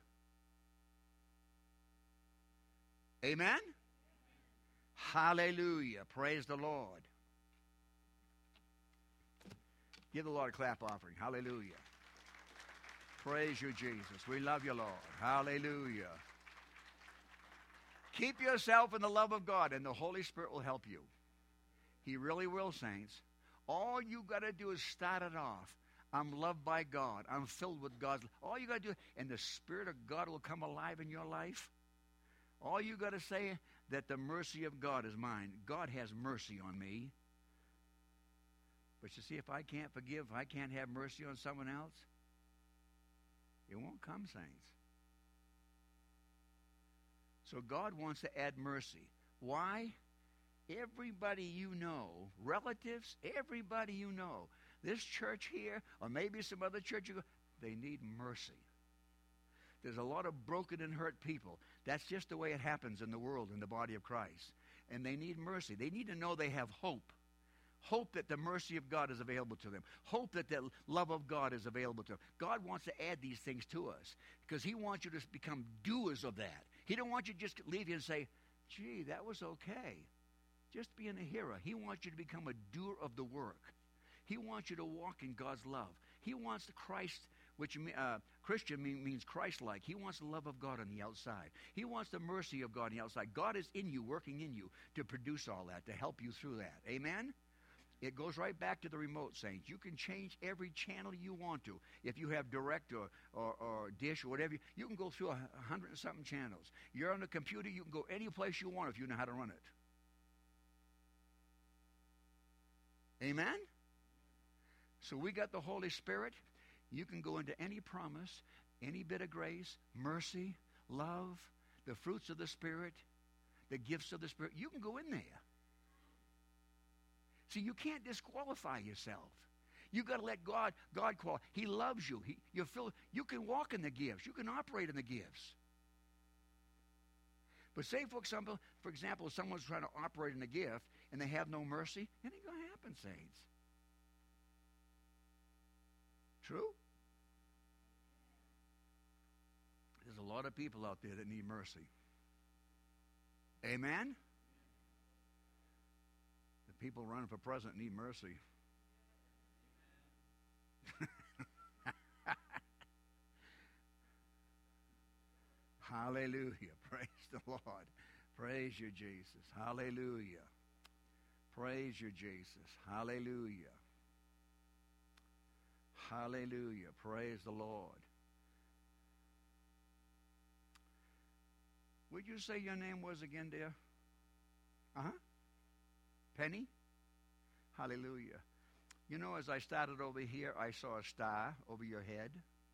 Amen? Hallelujah. Praise the Lord. Give the Lord a clap offering. Hallelujah. Praise you, Jesus. We love you, Lord. Hallelujah. Keep yourself in the love of God, and the Holy Spirit will help you. He really will, saints. All you got to do is start it off. I'm loved by God. I'm filled with God's love. All you got to do, and the Spirit of God will come alive in your life. All you got to say that the mercy of God is mine. God has mercy on me. But you see, if I can't forgive, if I can't have mercy on someone else, it won't come, saints. So God wants to add mercy. Why? Everybody you know, relatives, everybody you know, this church here, or maybe some other church you go, they need mercy. There's a lot of broken and hurt people. That's just the way it happens in the world, in the body of Christ. And they need mercy. They need to know they have hope. Hope that the mercy of God is available to them. Hope that the love of God is available to them. God wants to add these things to us because he wants you to become doers of that. He don't want you to just leave you and say, gee, that was okay. Just being a hearer. He wants you to become a doer of the work. He wants you to walk in God's love. He wants Christ which Christian means Christ-like. He wants the love of God on the outside. He wants the mercy of God on the outside. God is in you, working in you to produce all that, to help you through that. Amen? It goes right back to the remote, saints. You can change every channel you want to. If you have direct or dish or whatever, you can go through 100 and something channels. You're on the computer, you can go any place you want if you know how to run it. Amen? So we got the Holy Spirit. You can go into any promise, any bit of grace, mercy, love, the fruits of the Spirit, the gifts of the Spirit. You can go in there. See, you can't disqualify yourself. You got to let God call. He loves you. You can walk in the gifts. You can operate in the gifts. But say, for example, if someone's trying to operate in a gift and they have no mercy, it ain't going to happen, saints. True? There's a lot of people out there that need mercy. Amen? The people running for president need mercy. Hallelujah. Praise the Lord. Praise you, Jesus. Hallelujah. Praise you, Jesus. Hallelujah. Hallelujah. Praise the Lord. Would you say your name was again, dear? Penny? Hallelujah. You know, as I started over here, I saw a star over your head.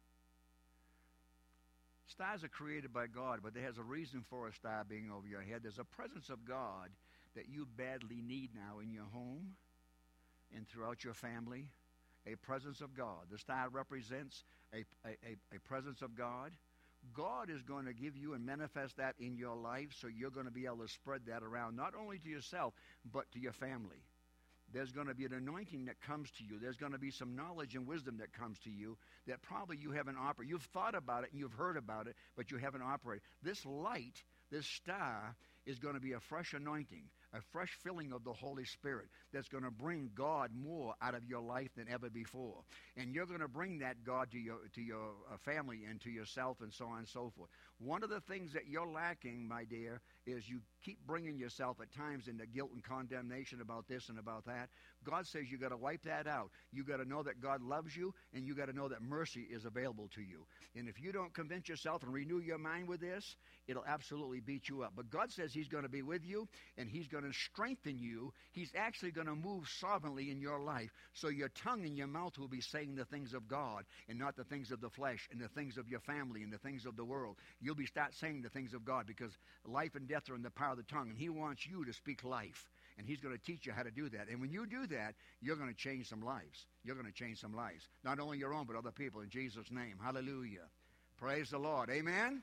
Stars are created by God, but there's a reason for a star being over your head. There's a presence of God that you badly need now in your home and throughout your family. A presence of God. The star represents a presence of God. God is going to give you and manifest that in your life, so you're going to be able to spread that around, not only to yourself, but to your family. There's going to be an anointing that comes to you. There's going to be some knowledge and wisdom that comes to you that probably you haven't operated. You've thought about it and you've heard about it, but you haven't operated. This light, this star, is going to be a fresh anointing, a fresh filling of the Holy Spirit that's going to bring God more out of your life than ever before. And you're going to bring that God to your family and to yourself and so on and so forth. One of the things that you're lacking, my dear, is you keep bringing yourself at times into guilt and condemnation about this and about that. God says you got to wipe that out. You got to know that God loves you, and you got to know that mercy is available to you. And if you don't convince yourself and renew your mind with this, it'll absolutely beat you up. But God says he's going to be with you, and he's going to strengthen you. He's actually going to move sovereignly in your life, so your tongue and your mouth will be saying the things of God and not the things of the flesh and the things of your family and the things of the world. You'll start saying the things of God, because life and death are in the power of the tongue, and he wants you to speak life, and he's going to teach you how to do that. And when you do that, you're going to change some lives. You're going to change some lives, not only your own but other people, in Jesus' name. Hallelujah. Praise the Lord. Amen.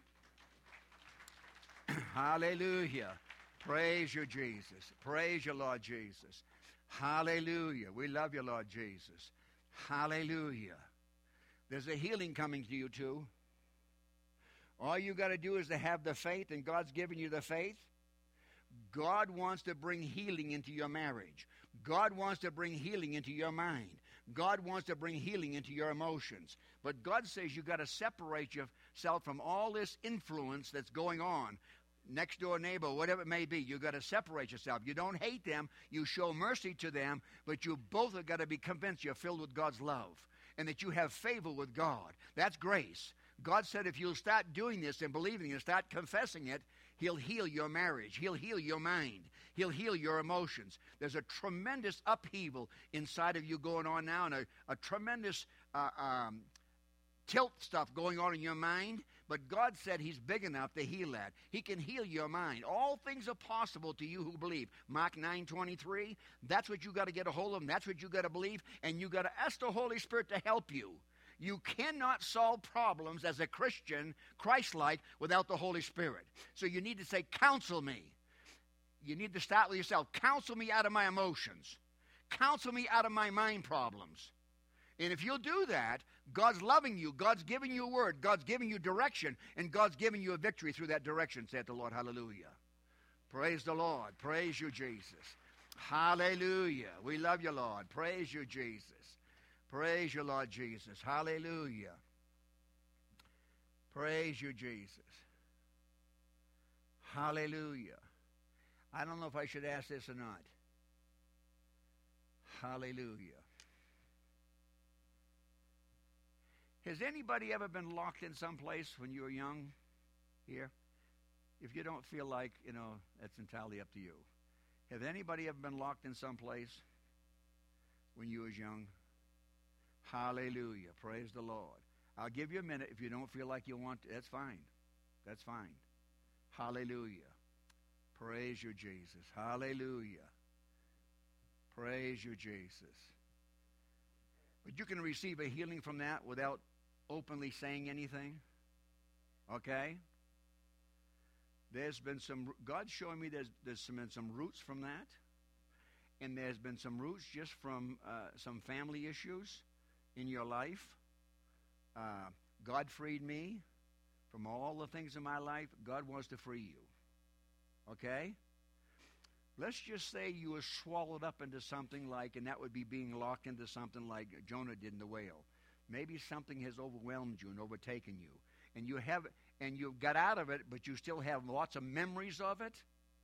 Hallelujah. Praise you, Jesus. Praise you, Lord Jesus. Hallelujah. We love you, Lord Jesus. Hallelujah. There's a healing coming to you too. All you got to do is to have the faith, and God's given you the faith. God wants to bring healing into your marriage. God wants to bring healing into your mind. God wants to bring healing into your emotions. But God says you got to separate yourself from all this influence that's going on. Next door neighbor, whatever it may be, you got to separate yourself. You don't hate them. You show mercy to them, but you both have got to be convinced you're filled with God's love and that you have favor with God. That's grace. God said if you'll start doing this and believing it, start confessing it, he'll heal your marriage. He'll heal your mind. He'll heal your emotions. There's a tremendous upheaval inside of you going on now, and a tremendous tilt stuff going on in your mind. But God said he's big enough to heal that. He can heal your mind. All things are possible to you who believe. Mark 9:23. That's what you got to get a hold of, and that's what you got to believe, and you got to ask the Holy Spirit to help you. You cannot solve problems as a Christian, Christ-like, without the Holy Spirit. So you need to say, counsel me. You need to start with yourself. Counsel me out of my emotions. Counsel me out of my mind problems. And if you'll do that, God's loving you. God's giving you a word. God's giving you direction. And God's giving you a victory through that direction, saith the Lord. Hallelujah. Praise the Lord. Praise you, Jesus. Hallelujah. We love you, Lord. Praise you, Jesus. Praise you, Lord Jesus. Hallelujah. Praise you, Jesus. Hallelujah. I don't know if I should ask this or not. Hallelujah. Has anybody ever been locked in some place when you were young here? If you don't feel like, that's entirely up to you. Have anybody ever been locked in some place when you was young? Hallelujah. Praise the Lord. I'll give you a minute. If you don't feel like you want to, that's fine. That's fine. Hallelujah. Praise you, Jesus. Hallelujah. Praise you, Jesus. But you can receive a healing from that without openly saying anything. Okay? There's been God's showing me there's been some roots from that. And there's been some roots just from some family issues in your life. God freed me from all the things in my life. God wants to free you. Okay? Let's just say you were swallowed up into something like, and that would be being locked into something like Jonah did in the whale. Maybe something has overwhelmed you and overtaken you. And you've got out of it, but you still have lots of memories of it.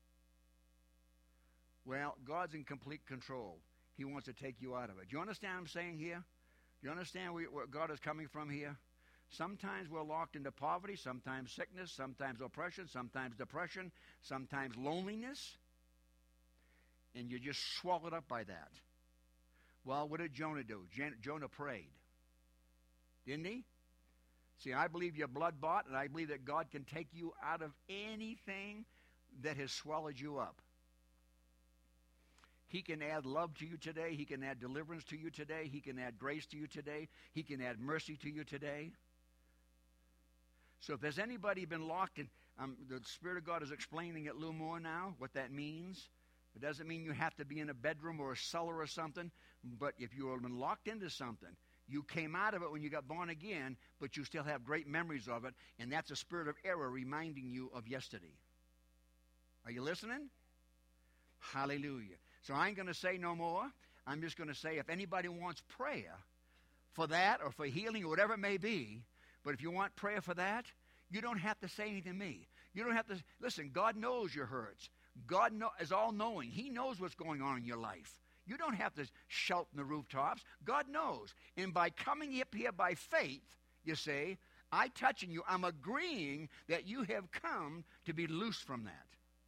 Well, God's in complete control. He wants to take you out of it. Do you understand what I'm saying here? Do you understand where God is coming from here? Sometimes we're locked into poverty, sometimes sickness, sometimes oppression, sometimes depression, sometimes loneliness. And you're just swallowed up by that. Well, what did Jonah do? Jonah prayed. Didn't he? See, I believe you're blood-bought, and I believe that God can take you out of anything that has swallowed you up. He can add love to you today. He can add deliverance to you today. He can add grace to you today. He can add mercy to you today. So if there's anybody been locked in, the Spirit of God is explaining it a little more now, what that means. It doesn't mean you have to be in a bedroom or a cellar or something, but if you have been locked into something, you came out of it when you got born again, but you still have great memories of it, and that's a spirit of error reminding you of yesterday. Are you listening? Hallelujah. So I ain't going to say no more. I'm just going to say if anybody wants prayer for that or for healing or whatever it may be, but if you want prayer for that, you don't have to say anything to me. You don't have to. Listen, God knows your hurts. God is all-knowing. He knows what's going on in your life. You don't have to shout in the rooftops. God knows. And by coming up here by faith, you say, I touching you, I'm agreeing that you have come to be loosed from that.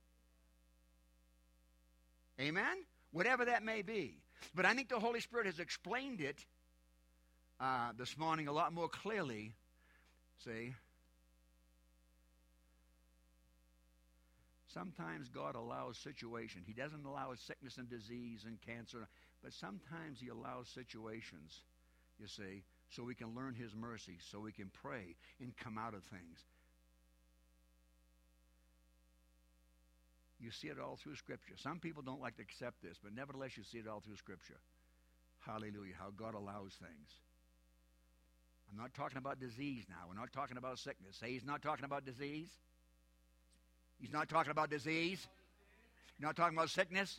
Amen? Whatever that may be. But I think the Holy Spirit has explained it this morning a lot more clearly. See? Sometimes God allows situation. He doesn't allow sickness and disease and cancer, but sometimes He allows situations, you see, so we can learn His mercy, so we can pray and come out of things. You see it all through Scripture. Some people don't like to accept this, but nevertheless you see it all through Scripture. Hallelujah, how God allows things. I'm not talking about disease now. We're not talking about sickness. Say He's not talking about disease. He's not talking about disease. He's not talking about sickness.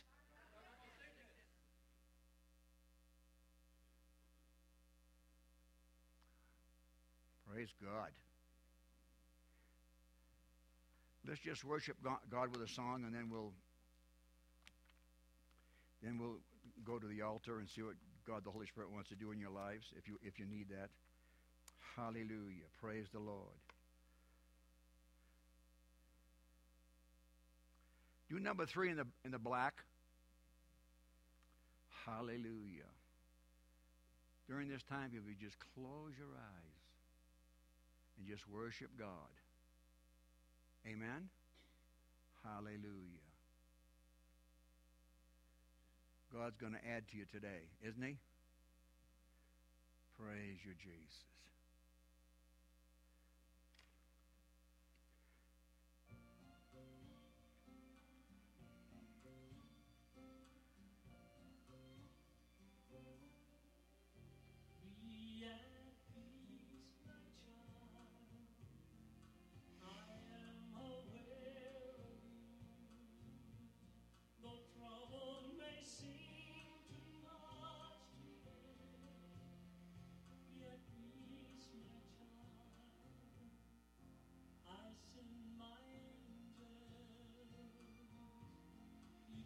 Praise God. Let's just worship God with a song, and then we'll go to the altar and see what God the Holy Spirit wants to do in your lives if you need that. Hallelujah. Praise the Lord. Do number 3 in the black. Hallelujah. During this time, if you just close your eyes and just worship God. Amen? Hallelujah. God's going to add to you today, isn't He? Praise you, Jesus.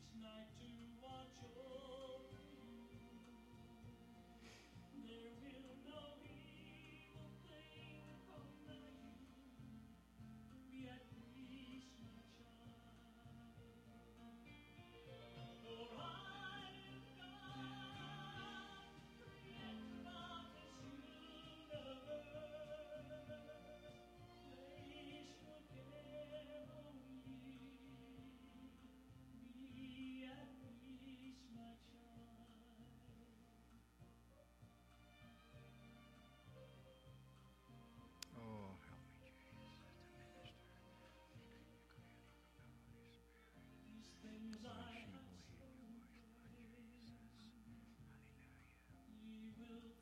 Oh, help me, Jesus, to minister. My sheep will hear your voice, Lord Jesus. Hallelujah.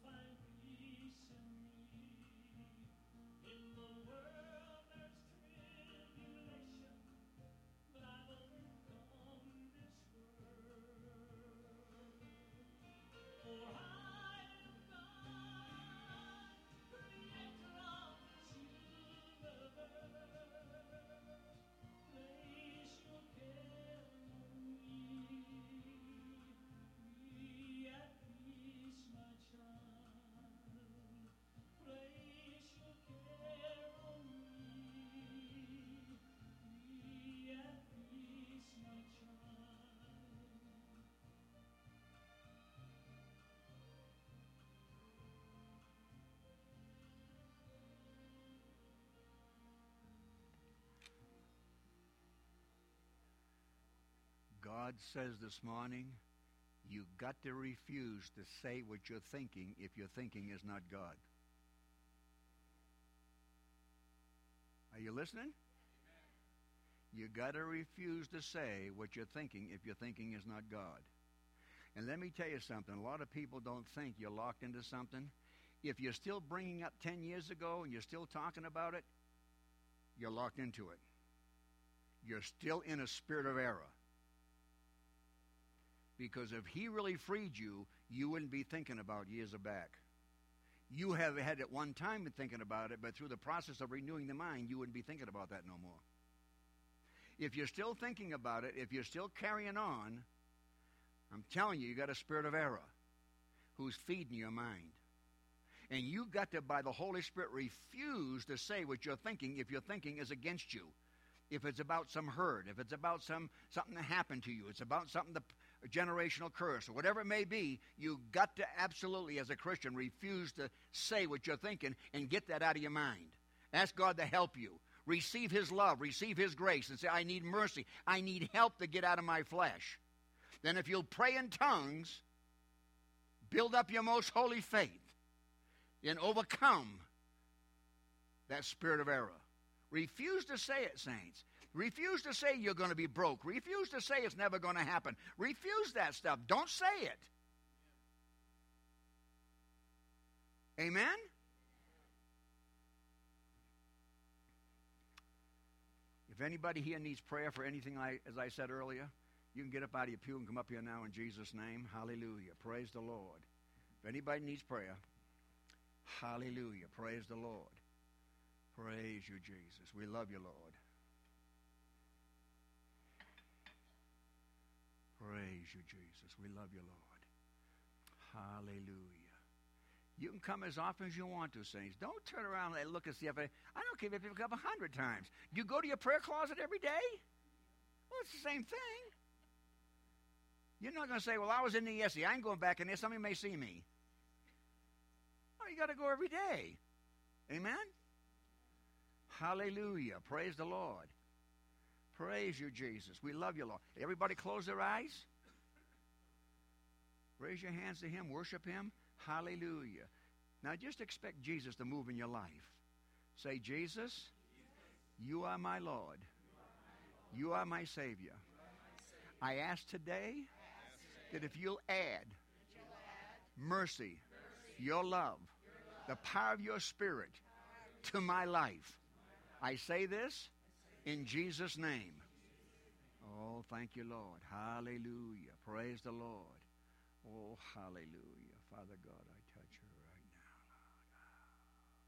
God says this morning, you got to refuse to say what you're thinking if your thinking is not God. Are you listening? You got to refuse to say what you're thinking if your thinking is not God. And let me tell you something. A lot of people don't think you're locked into something. If you're still bringing up 10 years ago and you're still talking about it, you're locked into it. You're still in a spirit of error. Because if he really freed you, you wouldn't be thinking about years back. You have had at one time been thinking about it, but through the process of renewing the mind, you wouldn't be thinking about that no more. If you're still thinking about it, if you're still carrying on, I'm telling you, you got a spirit of error who's feeding your mind. And you got to, by the Holy Spirit, refuse to say what you're thinking if your thinking is against you. If it's about some hurt, if it's about something that happened to you, it's about something, a generational curse, or whatever it may be, you got to absolutely, as a Christian, refuse to say what you're thinking and get that out of your mind. Ask God to help you. Receive his love, receive his grace, and say, I need mercy. I need help to get out of my flesh. Then if you'll pray in tongues, build up your most holy faith, and overcome that spirit of error. Refuse to say it, saints. Refuse to say you're going to be broke. Refuse to say it's never going to happen. Refuse that stuff. Don't say it. Amen? If anybody here needs prayer for anything, as I said earlier, you can get up out of your pew and come up here now in Jesus' name. Hallelujah. Praise the Lord. If anybody needs prayer, hallelujah. Praise the Lord. Praise you, Jesus. We love you, Lord. Praise you, Jesus. We love you, Lord. Hallelujah. You can come as often as you want to, saints. Don't turn around and look and see if I don't care if you come 100 times. You go to your prayer closet every day? Well, it's the same thing. You're not going to say, well, I was in there yesterday. I ain't going back in there. Somebody may see me. Oh, you got to go every day. Amen? Hallelujah. Praise the Lord. Praise you, Jesus. We love you, Lord. Everybody close their eyes. Raise your hands to him. Worship him. Hallelujah. Now just expect Jesus to move in your life. Say, Jesus, you are my Lord. You are my Savior. I ask today that if you'll add mercy, your love, the power of your Spirit to my life. I say this in Jesus' name. Oh, thank you, Lord. Hallelujah. Praise the Lord. Oh, hallelujah. Father God, I touch her right now, Lord.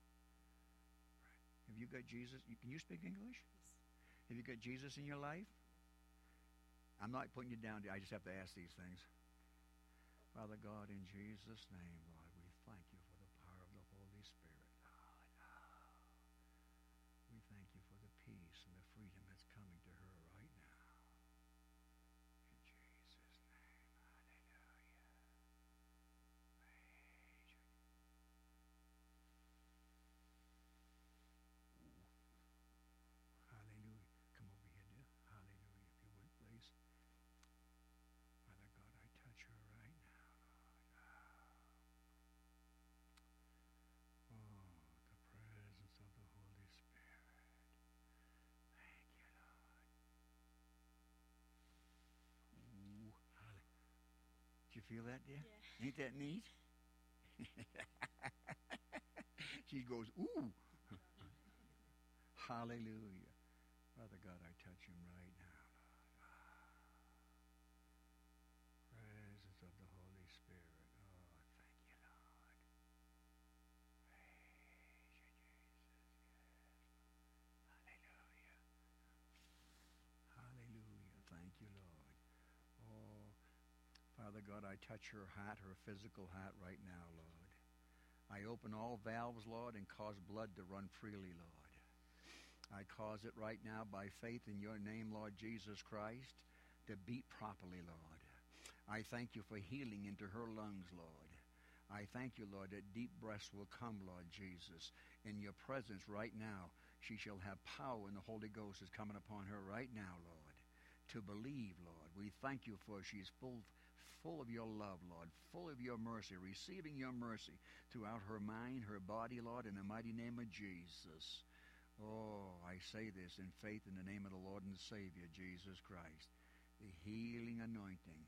Have you got Jesus? Can you speak English? Yes. Have you got Jesus in your life? I'm not putting you down. I just have to ask these things. Father God, in Jesus' name, Lord, we thank you for the power of the Holy Spirit, God. We thank you for the peace and the freedom that's coming to her right now. In Jesus' name, hallelujah. Praise you. Ooh. Hallelujah. Come over here, dear. Hallelujah, if you would, please. Father God, I touch her right now, Lord. Oh, the presence of the Holy Spirit. Thank you, Lord. Ooh, did you feel that, dear? Yeah. Ain't that neat? She goes, ooh. Hallelujah. Father God, I touch him right now, Lord. Presence of the Holy Spirit. Oh, thank you, Lord. Praise you, Jesus. Yes. Hallelujah. Hallelujah. Thank you, Lord. Oh, Father God, I touch her heart, her physical heart right now, Lord. I open all valves, Lord, and cause blood to run freely, Lord. I cause it right now by faith in your name, Lord Jesus Christ, to beat properly, Lord. I thank you for healing into her lungs, Lord. I thank you, Lord, that deep breaths will come, Lord Jesus. In your presence right now, she shall have power, and the Holy Ghost is coming upon her right now, Lord, to believe, Lord. We thank you for she's full of your love, Lord, full of your mercy, receiving your mercy throughout her mind, her body, Lord, in the mighty name of Jesus. Oh, I say this in faith in the name of the Lord and Savior, Jesus Christ. The healing anointing.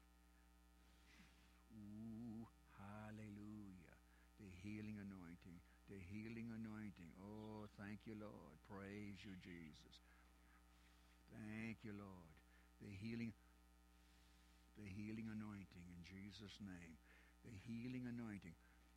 Ooh, hallelujah. The healing anointing. The healing anointing. Oh, thank you, Lord. Praise you, Jesus. Thank you, Lord. The healing anointing in Jesus' name. The healing anointing.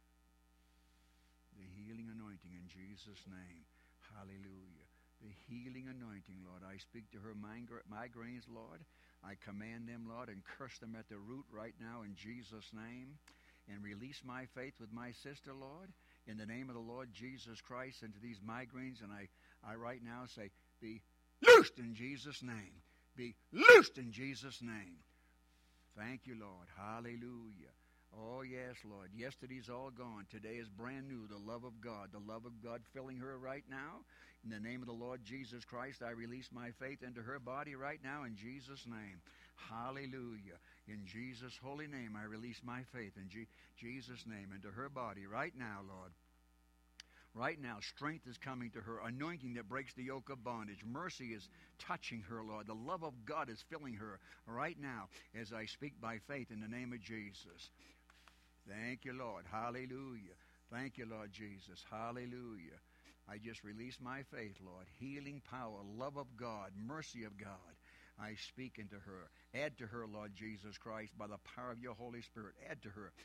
The healing anointing in Jesus' name. Hallelujah. The healing anointing, Lord. I speak to her migraines, Lord. I command them, Lord, and curse them at the root right now in Jesus' name. And release my faith with my sister, Lord, in the name of the Lord Jesus Christ into these migraines. And I right now say, be loosed in Jesus' name. Be loosed in Jesus' name. Thank you, Lord. Hallelujah. Oh, yes, Lord. Yesterday's all gone. Today is brand new. The love of God filling her right now. In the name of the Lord Jesus Christ, I release my faith into her body right now in Jesus' name. Hallelujah. In Jesus' holy name, I release my faith in Jesus' name into her body right now, Lord. Right now, strength is coming to her, anointing that breaks the yoke of bondage. Mercy is touching her, Lord. The love of God is filling her right now as I speak by faith in the name of Jesus. Thank you, Lord. Hallelujah. Thank you, Lord Jesus. Hallelujah. I just release my faith, Lord. Healing power, love of God, mercy of God. I speak into her. Add to her, Lord Jesus Christ, by the power of your Holy Spirit. Add to her.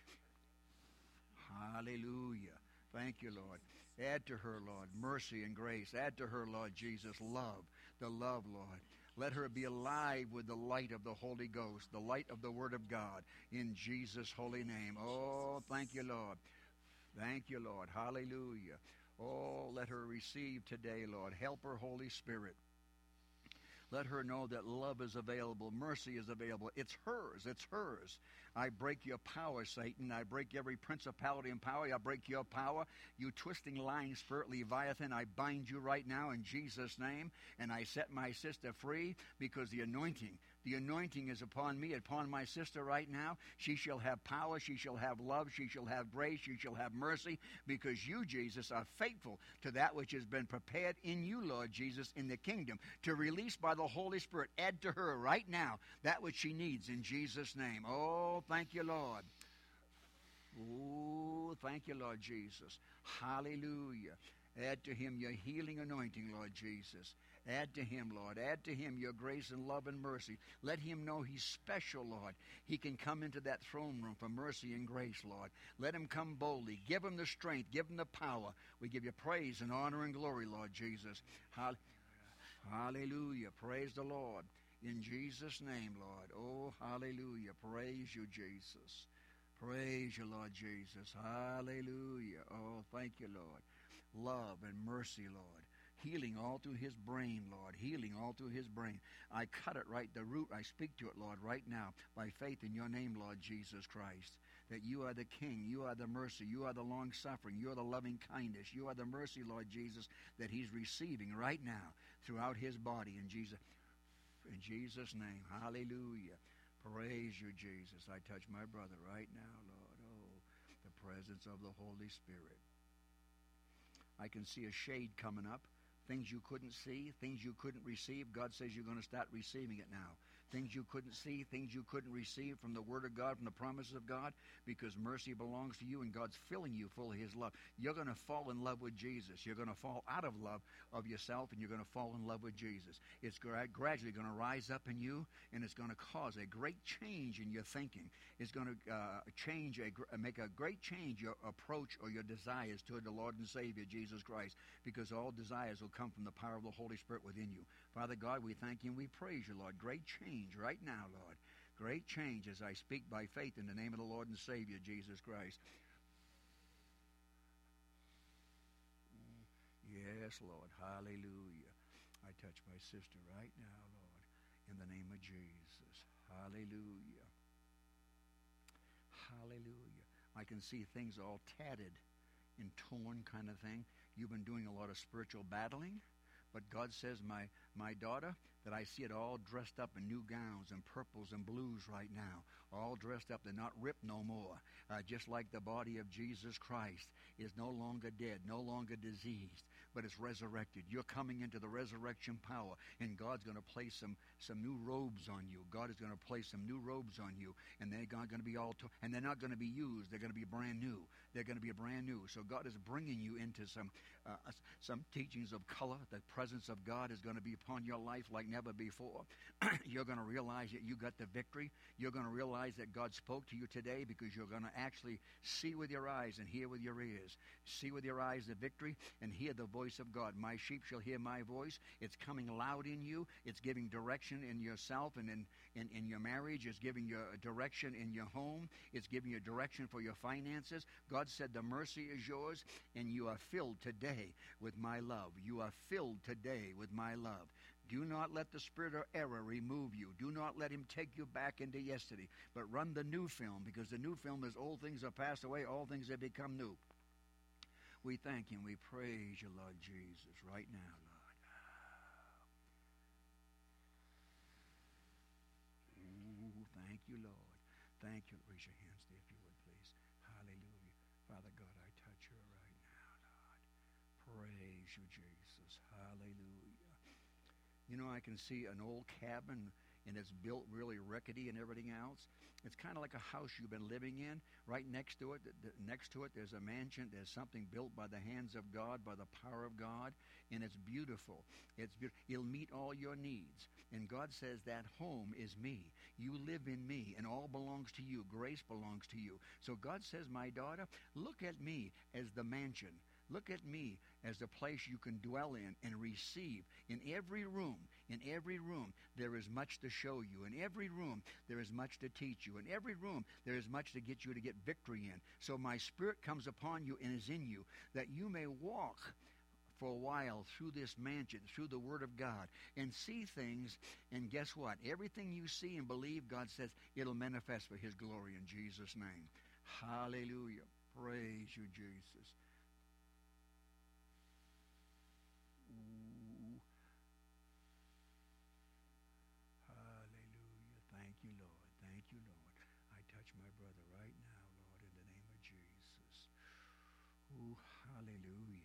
Hallelujah. Thank you, Lord. Add to her, Lord, mercy and grace. Add to her, Lord Jesus, love, the love, Lord. Let her be alive with the light of the Holy Ghost, the light of the Word of God, in Jesus' holy name. Oh, thank you, Lord. Thank you, Lord. Hallelujah. Oh, let her receive today, Lord. Help her, Holy Spirit. Let her know that love is available, mercy is available. It's hers. It's hers. I break your power, Satan. I break every principality and power. I break your power. You twisting, lying spirit, Leviathan, I bind you right now in Jesus' name, and I set my sister free because the anointing is upon me, upon my sister right now. She shall have power. She shall have love. She shall have grace. She shall have mercy because you, Jesus, are faithful to that which has been prepared in you, Lord Jesus, in the kingdom to release by the Holy Spirit. Add to her right now that which she needs in Jesus' name. Oh, thank you, Lord. Oh, thank you, Lord Jesus. Hallelujah. Add to him your healing anointing, Lord Jesus. Add to him, Lord. Add to him your grace and love and mercy. Let him know he's special, Lord. He can come into that throne room for mercy and grace, Lord. Let him come boldly. Give him the strength. Give him the power. We give you praise and honor and glory, Lord Jesus. Hallelujah. Praise the Lord. In Jesus' name, Lord. Oh, hallelujah. Praise you, Jesus. Praise you, Lord Jesus. Hallelujah. Oh, thank you, Lord. Love and mercy, Lord. Healing all through his brain, Lord. Healing all through his brain. I cut it right, the root. I speak to it, Lord, right now by faith in your name, Lord Jesus Christ. That you are the King. You are the mercy. You are the long-suffering. You are the loving kindness. You are the mercy, Lord Jesus, that he's receiving right now throughout his body in Jesus' name. Hallelujah. Praise you, Jesus. I touch my brother right now, Lord. Oh, the presence of the Holy Spirit. I can see a shade coming up. Things you couldn't see, things you couldn't receive. God says you're going to start receiving it now. Things you couldn't see, things you couldn't receive from the Word of God, from the promises of God, because mercy belongs to you and God's filling you full of his love. You're going to fall in love with Jesus. You're going to fall out of love of yourself and you're going to fall in love with Jesus. It's gradually going to rise up in you and it's going to cause a great change in your thinking. It's going to make a great change your approach or your desires toward the Lord and Savior, Jesus Christ, because all desires will come from the power of the Holy Spirit within you. Father God, we thank you and we praise you, Lord. Great change right now, Lord. Great change as I speak by faith in the name of the Lord and Savior, Jesus Christ. Yes, Lord. Hallelujah. I touch my sister right now, Lord, in the name of Jesus. Hallelujah. Hallelujah. I can see things all tatted and torn kind of thing. You've been doing a lot of spiritual battling. But God says, my daughter, that I see it all dressed up in new gowns and purples and blues right now. All dressed up. They're not ripped no more. Just like the body of Jesus Christ is no longer dead, no longer diseased, but it's resurrected. You're coming into the resurrection power, and God's going to place some new robes on you. God is going to place some new robes on you, and they're going to be and they're not going to be used. They're going to be brand new. They're going to be brand new. So God is bringing you into some teachings of color. The presence of God is going to be upon your life like never before. You're going to realize that you got the victory. You're going to realize that God spoke to you today because you're going to actually see with your eyes and hear with your ears. See with your eyes the victory and hear the voice of God. My sheep shall hear my voice. It's coming loud in you. It's giving direction in yourself and in your marriage. It's giving you a direction in your home. It's giving you a direction for your finances. God said the mercy is yours and you are filled today with my love. You are filled today with my love. Do not let the spirit of error remove you. Do not let him take you back into yesterday, but run the new film, because the new film is old things have passed away, all things have become new. We thank you and we praise you, Lord Jesus, right now, Lord. Ooh, thank you, Lord. Thank you. Raise your hands there if you would, please. Hallelujah. Father God, I touch her right now, Lord. Praise you, Jesus. Hallelujah. You know, I can see an old cabin, and it's built really rickety and everything else. It's kind of like a house you've been living in. Right next to it, there's a mansion. There's something built by the hands of God, by the power of God, and it's beautiful. It'll meet all your needs. And God says that home is me. You live in me, and all belongs to you. Grace belongs to you. So God says, my daughter, look at me as the mansion. Look at me as the place you can dwell in and receive. In every room, there is much to show you. In every room, there is much to teach you. In every room, there is much to get you to get victory in. So my Spirit comes upon you and is in you, that you may walk for a while through this mansion, through the Word of God, and see things. And guess what? Everything you see and believe, God says, it'll manifest for his glory in Jesus' name. Hallelujah. Praise you, Jesus. Ooh. Hallelujah. Thank you, Lord. Thank you, Lord. I touch my brother right now, Lord, in the name of Jesus. Ooh, hallelujah.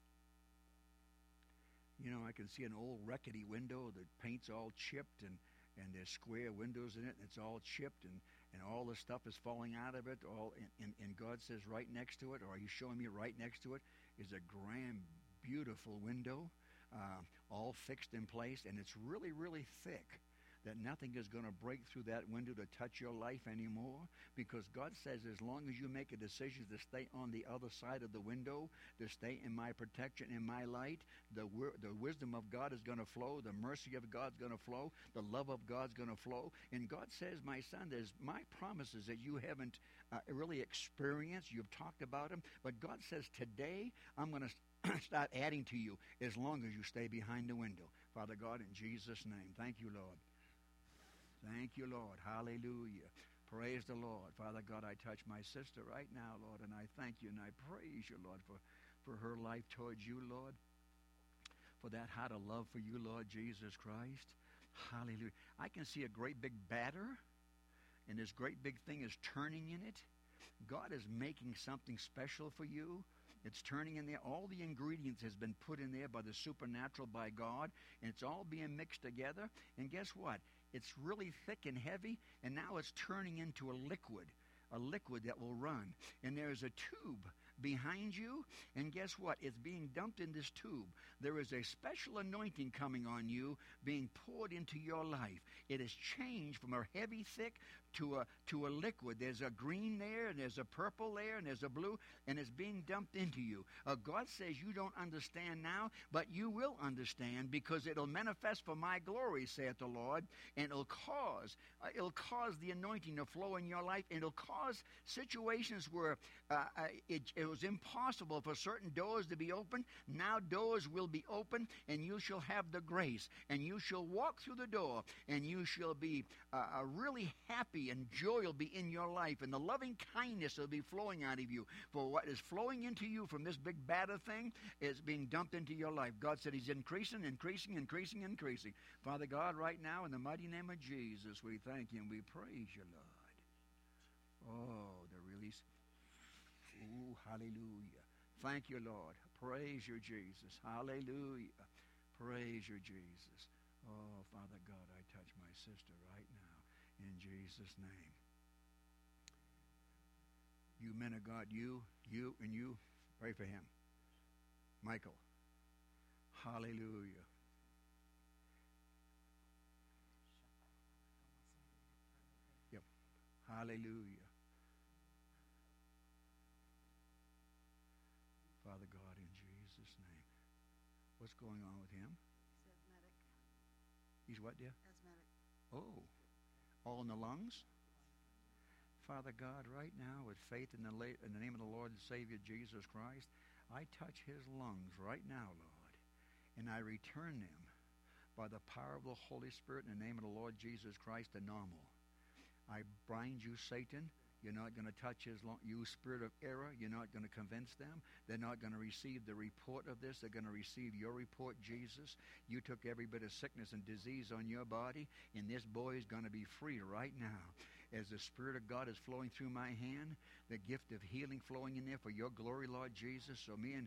You know, I can see an old rickety window. The paint's all chipped and there's square windows in it, and it's all chipped, and all the stuff is falling out of it. And God says right next to it, or he's showing me right next to it, is a grand, beautiful window, all fixed in place, and it's really, really thick. that nothing is going to break through that window to touch your life anymore, because God says as long as you make a decision to stay on the other side of the window, to stay in my protection, in my light, the wisdom of God is going to flow, the mercy of God is going to flow, the love of God is going to flow. And God says, my son, there's my promises that you haven't really experienced. You've talked about them, but God says today I'm going to start adding to you as long as you stay behind the window. Father God, in Jesus' name, thank you, Lord. Thank you, Lord. Hallelujah. Praise the Lord. Father God, I touch my sister right now, Lord, and I thank you and I praise you, Lord, for her life towards you, Lord, for that heart of love for you, Lord Jesus Christ. Hallelujah. I can see a great big batter, and this great big thing is turning in it. God is making something special for you. It's turning in there. All the ingredients has been put in there by the supernatural, by God, and it's all being mixed together. And guess what? It's really thick and heavy, and now it's turning into a liquid that will run. And there's a tube behind you, and guess what? It's being dumped in this tube. There is a special anointing coming on you, being poured into your life. It has changed from a heavy, thick to a liquid. There's a green there, and there's a purple there, and there's a blue, and it's being dumped into you. God says you don't understand now, but you will understand, because it'll manifest for my glory, saith the Lord, and it'll cause the anointing to flow in your life, and it'll cause situations where it was impossible for certain doors to be open. Now doors will be open, and you shall have the grace, and you shall walk through the door, and you shall be really happy, and joy will be in your life, and the loving kindness will be flowing out of you. For what is flowing into you from this big batter thing is being dumped into your life. God said he's increasing. Father God, right now, in the mighty name of Jesus, we thank you and we praise you, Lord. Oh, the release. Oh, hallelujah. Thank you, Lord. Praise you, Jesus. Hallelujah. Praise you, Jesus. Oh, Father God, I touch my sister right now in Jesus' name. You men of God, you, pray for him. Michael. Hallelujah. Yep. Hallelujah. Father God, in Jesus' name. What's going on with him? He's asthmatic. He's what, dear? Asthmatic. Oh. All in the lungs? Father God, right now, with faith in the name of the Lord and Savior Jesus Christ, I touch his lungs right now, Lord, and I return them by the power of the Holy Spirit in the name of the Lord Jesus Christ to normal. I bind you, Satan. You're not going to touch his lungs. You spirit of error, you're not going to convince them. They're not going to receive the report of this. They're going to receive your report, Jesus. You took every bit of sickness and disease on your body, and this boy is going to be free right now. As the Spirit of God is flowing through my hand, the gift of healing flowing in there for your glory, Lord Jesus. So we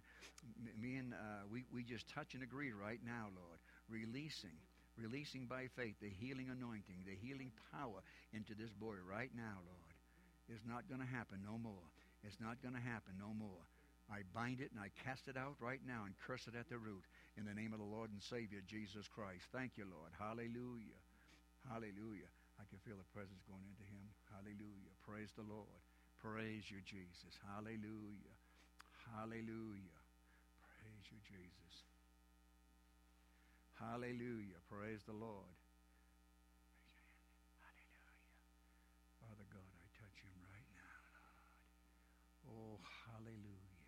just touch and agree right now, Lord, releasing by faith the healing anointing, the healing power into this boy right now, Lord. It's not going to happen no more. It's not going to happen no more. I bind it and I cast it out right now and curse it at the root in the name of the Lord and Savior Jesus Christ. Thank you, Lord. Hallelujah. Hallelujah. I can feel the presence going into him. Hallelujah. Praise the Lord. Praise you, Jesus. Hallelujah. Hallelujah. Praise you, Jesus. Hallelujah. Praise the Lord. Hallelujah. Father God, I touch him right now, Lord. Oh, hallelujah.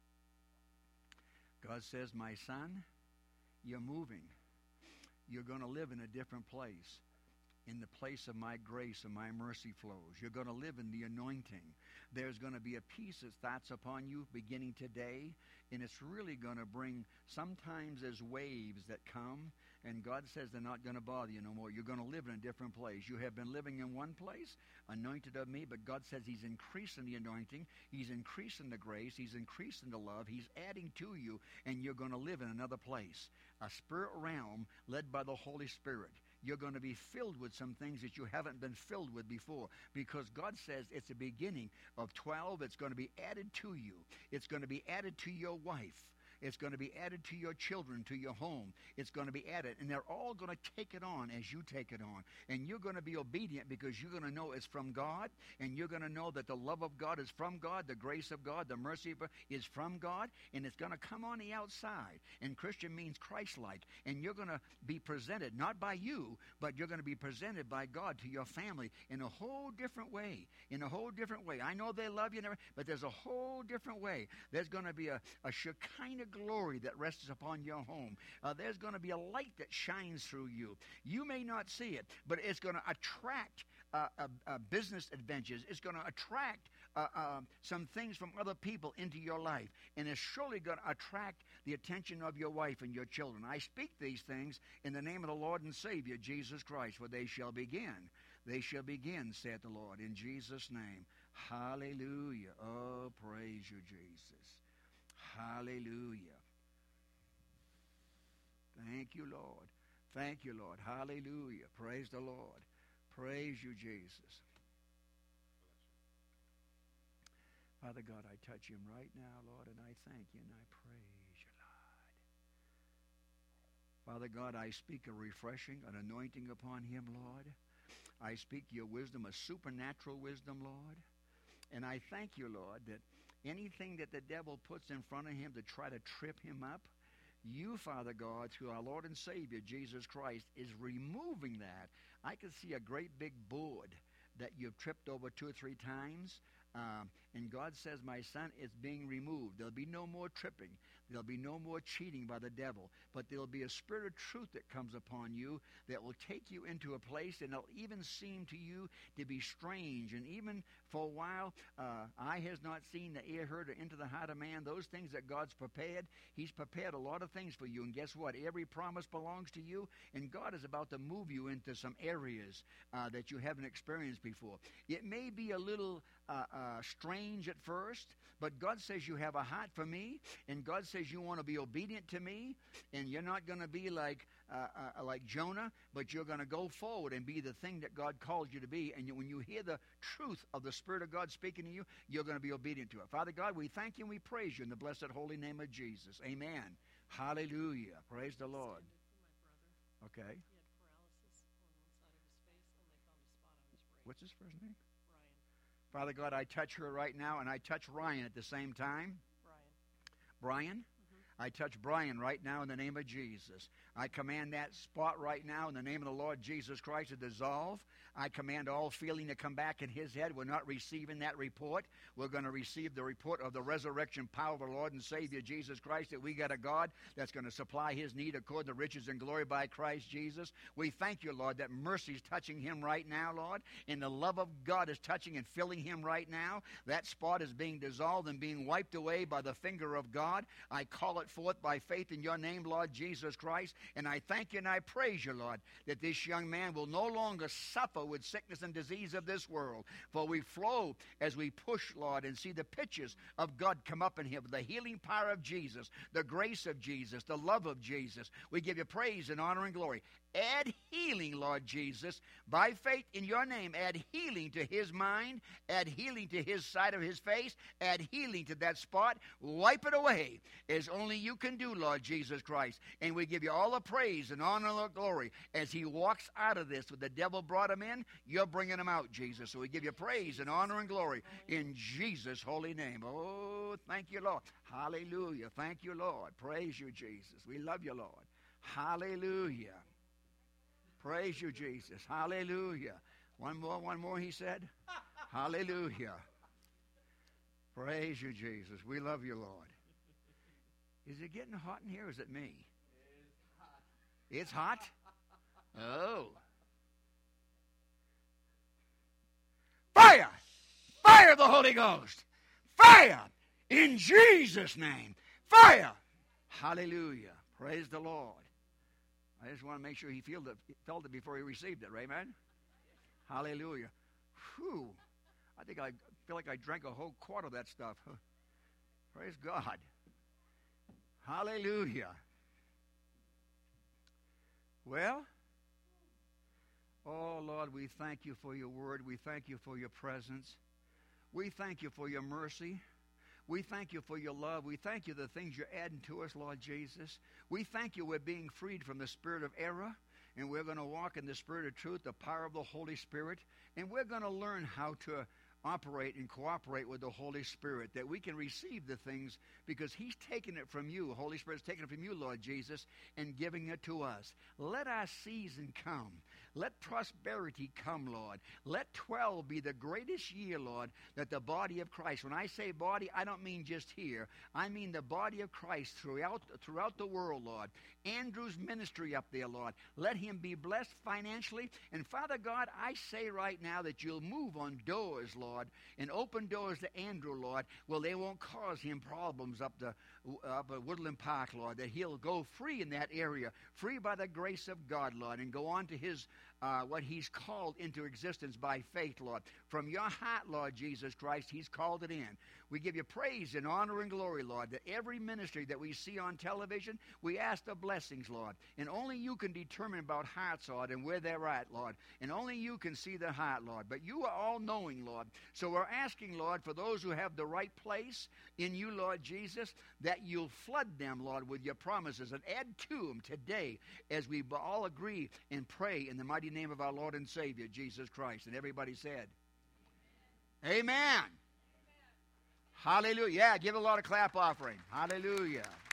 God says, my son, you're moving. You're going to live in a different place. In the place of my grace and my mercy flows. You're going to live in the anointing. There's going to be a peace that starts upon you beginning today, and it's really going to bring, sometimes there's waves that come, and God says they're not going to bother you no more. You're going to live in a different place. You have been living in one place, anointed of me, but God says he's increasing the anointing, he's increasing the grace, he's increasing the love, he's adding to you, and you're going to live in another place, a spirit realm led by the Holy Spirit. You're going to be filled with some things that you haven't been filled with before, because God says it's a beginning of 12. It's going to be added to you. It's going to be added to your wife. It's going to be added to your children, to your home. It's going to be added. And they're all going to take it on as you take it on. And you're going to be obedient because you're going to know it's from God. And you're going to know that the love of God is from God. The grace of God, the mercy of God is from God. And it's going to come on the outside. And Christian means Christ-like. And you're going to be presented, not by you, but you're going to be presented by God to your family in a whole different way. In a whole different way. I know they love you, but there's a whole different way. There's going to be a Shekinah glory that rests upon your home. There's going to be a light that shines through you. You may not see it, but it's going to attract business adventures. It's going to attract some things from other people into your life. And it's surely going to attract the attention of your wife and your children. I speak these things in the name of the Lord and Savior, Jesus Christ, for they shall begin. They shall begin, saith the Lord, in Jesus' name. Hallelujah. Oh, praise you, Jesus. Hallelujah. Thank you, Lord. Thank you, Lord. Hallelujah. Praise the Lord. Praise you, Jesus. Father God, I touch him right now, Lord, and I thank you and I praise you, Lord. Father God, I speak a refreshing, an anointing upon him, Lord. I speak your wisdom, a supernatural wisdom, Lord. And I thank you, Lord, that anything that the devil puts in front of him to try to trip him up, you, Father God, through our Lord and Savior, Jesus Christ, is removing that. I can see a great big board that you've tripped over 2 or 3 times. And God says, my son, it's being removed. There'll be no more tripping. There'll be no more cheating by the devil. But there'll be a spirit of truth that comes upon you that will take you into a place, and it'll even seem to you to be strange. And even for a while, eye has not seen, the ear heard, or into the heart of man. Those things that God's prepared, he's prepared a lot of things for you. And guess what? Every promise belongs to you, and God is about to move you into some areas that you haven't experienced before. It may be a little strange at first, but God says you have a heart for me, and God says you want to be obedient to me, and you're not going to be like Jonah, but you're going to go forward and be the thing that God called you to be. And when you hear the truth of the Spirit of God speaking to you, you're going to be obedient to it. Father God, we thank you and we praise you in the blessed holy name of Jesus. Amen. Hallelujah. Praise the Lord. Okay. He had paralysis on one side of his face, and they found a spot on his brain. What's his first name? Ryan. Father God, I touch her right now, and I touch Ryan at the same time. Brian? I touch Brian right now in the name of Jesus. I command that spot right now in the name of the Lord Jesus Christ to dissolve. I command all feeling to come back in his head. We're not receiving that report. We're going to receive the report of the resurrection power of our Lord and Savior Jesus Christ, that we got a God that's going to supply his need according to riches and glory by Christ Jesus. We thank you, Lord, that mercy is touching him right now, Lord, and the love of God is touching and filling him right now. That spot is being dissolved and being wiped away by the finger of God. I call it forth by faith in your name, Lord Jesus Christ, and I thank you and I praise you, Lord, that this young man will no longer suffer with sickness and disease of this world, for we flow as we push, Lord, and see the pictures of God come up in him, the healing power of Jesus, the grace of Jesus, the love of Jesus. We give you praise and honor and glory. Add healing, Lord Jesus, by faith in your name. Add healing to his mind, add healing to his side of his face, add healing to that spot. Wipe it away as only you can do, Lord Jesus Christ. And we give you all the praise and honor and glory as he walks out of this. When the devil brought him in, you're bringing him out, Jesus. So we give you praise and honor and glory in Jesus' holy name. Oh, thank you, Lord. Hallelujah. Thank you, Lord. Praise you, Jesus. We love you, Lord. Hallelujah. Praise you, Jesus. Hallelujah. One more, he said. Hallelujah. Praise you, Jesus. We love you, Lord. Is it getting hot in here, or is it me? It's hot? Oh. Fire! Fire of the Holy Ghost! Fire! In Jesus' name. Fire! Hallelujah. Praise the Lord. I just want to make sure he felt it before he received it. Amen? Hallelujah. Whew. I feel like I drank a whole quart of that stuff. Praise God. Hallelujah. Well, oh, Lord, we thank you for your word. We thank you for your presence. We thank you for your mercy. We thank you for your love. We thank you the things you're adding to us, Lord Jesus. We thank you we're being freed from the spirit of error, and we're going to walk in the spirit of truth, the power of the Holy Spirit, and we're going to learn how to operate and cooperate with the Holy Spirit, that we can receive the things because He's taking it from you. The Holy Spirit's taking it from you, Lord Jesus, and giving it to us. Let our season come. Let prosperity come, Lord. Let 12 be the greatest year, Lord, that the body of Christ, when I say body, I don't mean just here. I mean the body of Christ throughout the world, Lord. Andrew's ministry up there, Lord. Let him be blessed financially. And Father God, I say right now that you'll move on doors, Lord, and open doors to Andrew, Lord, well, they won't cause him problems up at Woodland Park, Lord, that he'll go free in that area, free by the grace of God, Lord, and go on to his what He's called into existence by faith, Lord. From your heart, Lord Jesus Christ, He's called it in. We give you praise and honor and glory, Lord, that every ministry that we see on television, we ask the blessings, Lord. And only you can determine about hearts, Lord, and where they're at, Lord. And only you can see the heart, Lord. But you are all-knowing, Lord. So we're asking, Lord, for those who have the right place in you, Lord Jesus, that you'll flood them, Lord, with your promises and add to them today as we all agree and pray in the mighty name of our Lord and Savior, Jesus Christ. And everybody said, Amen. Amen. Hallelujah. Yeah, give a lot of clap offering. Hallelujah.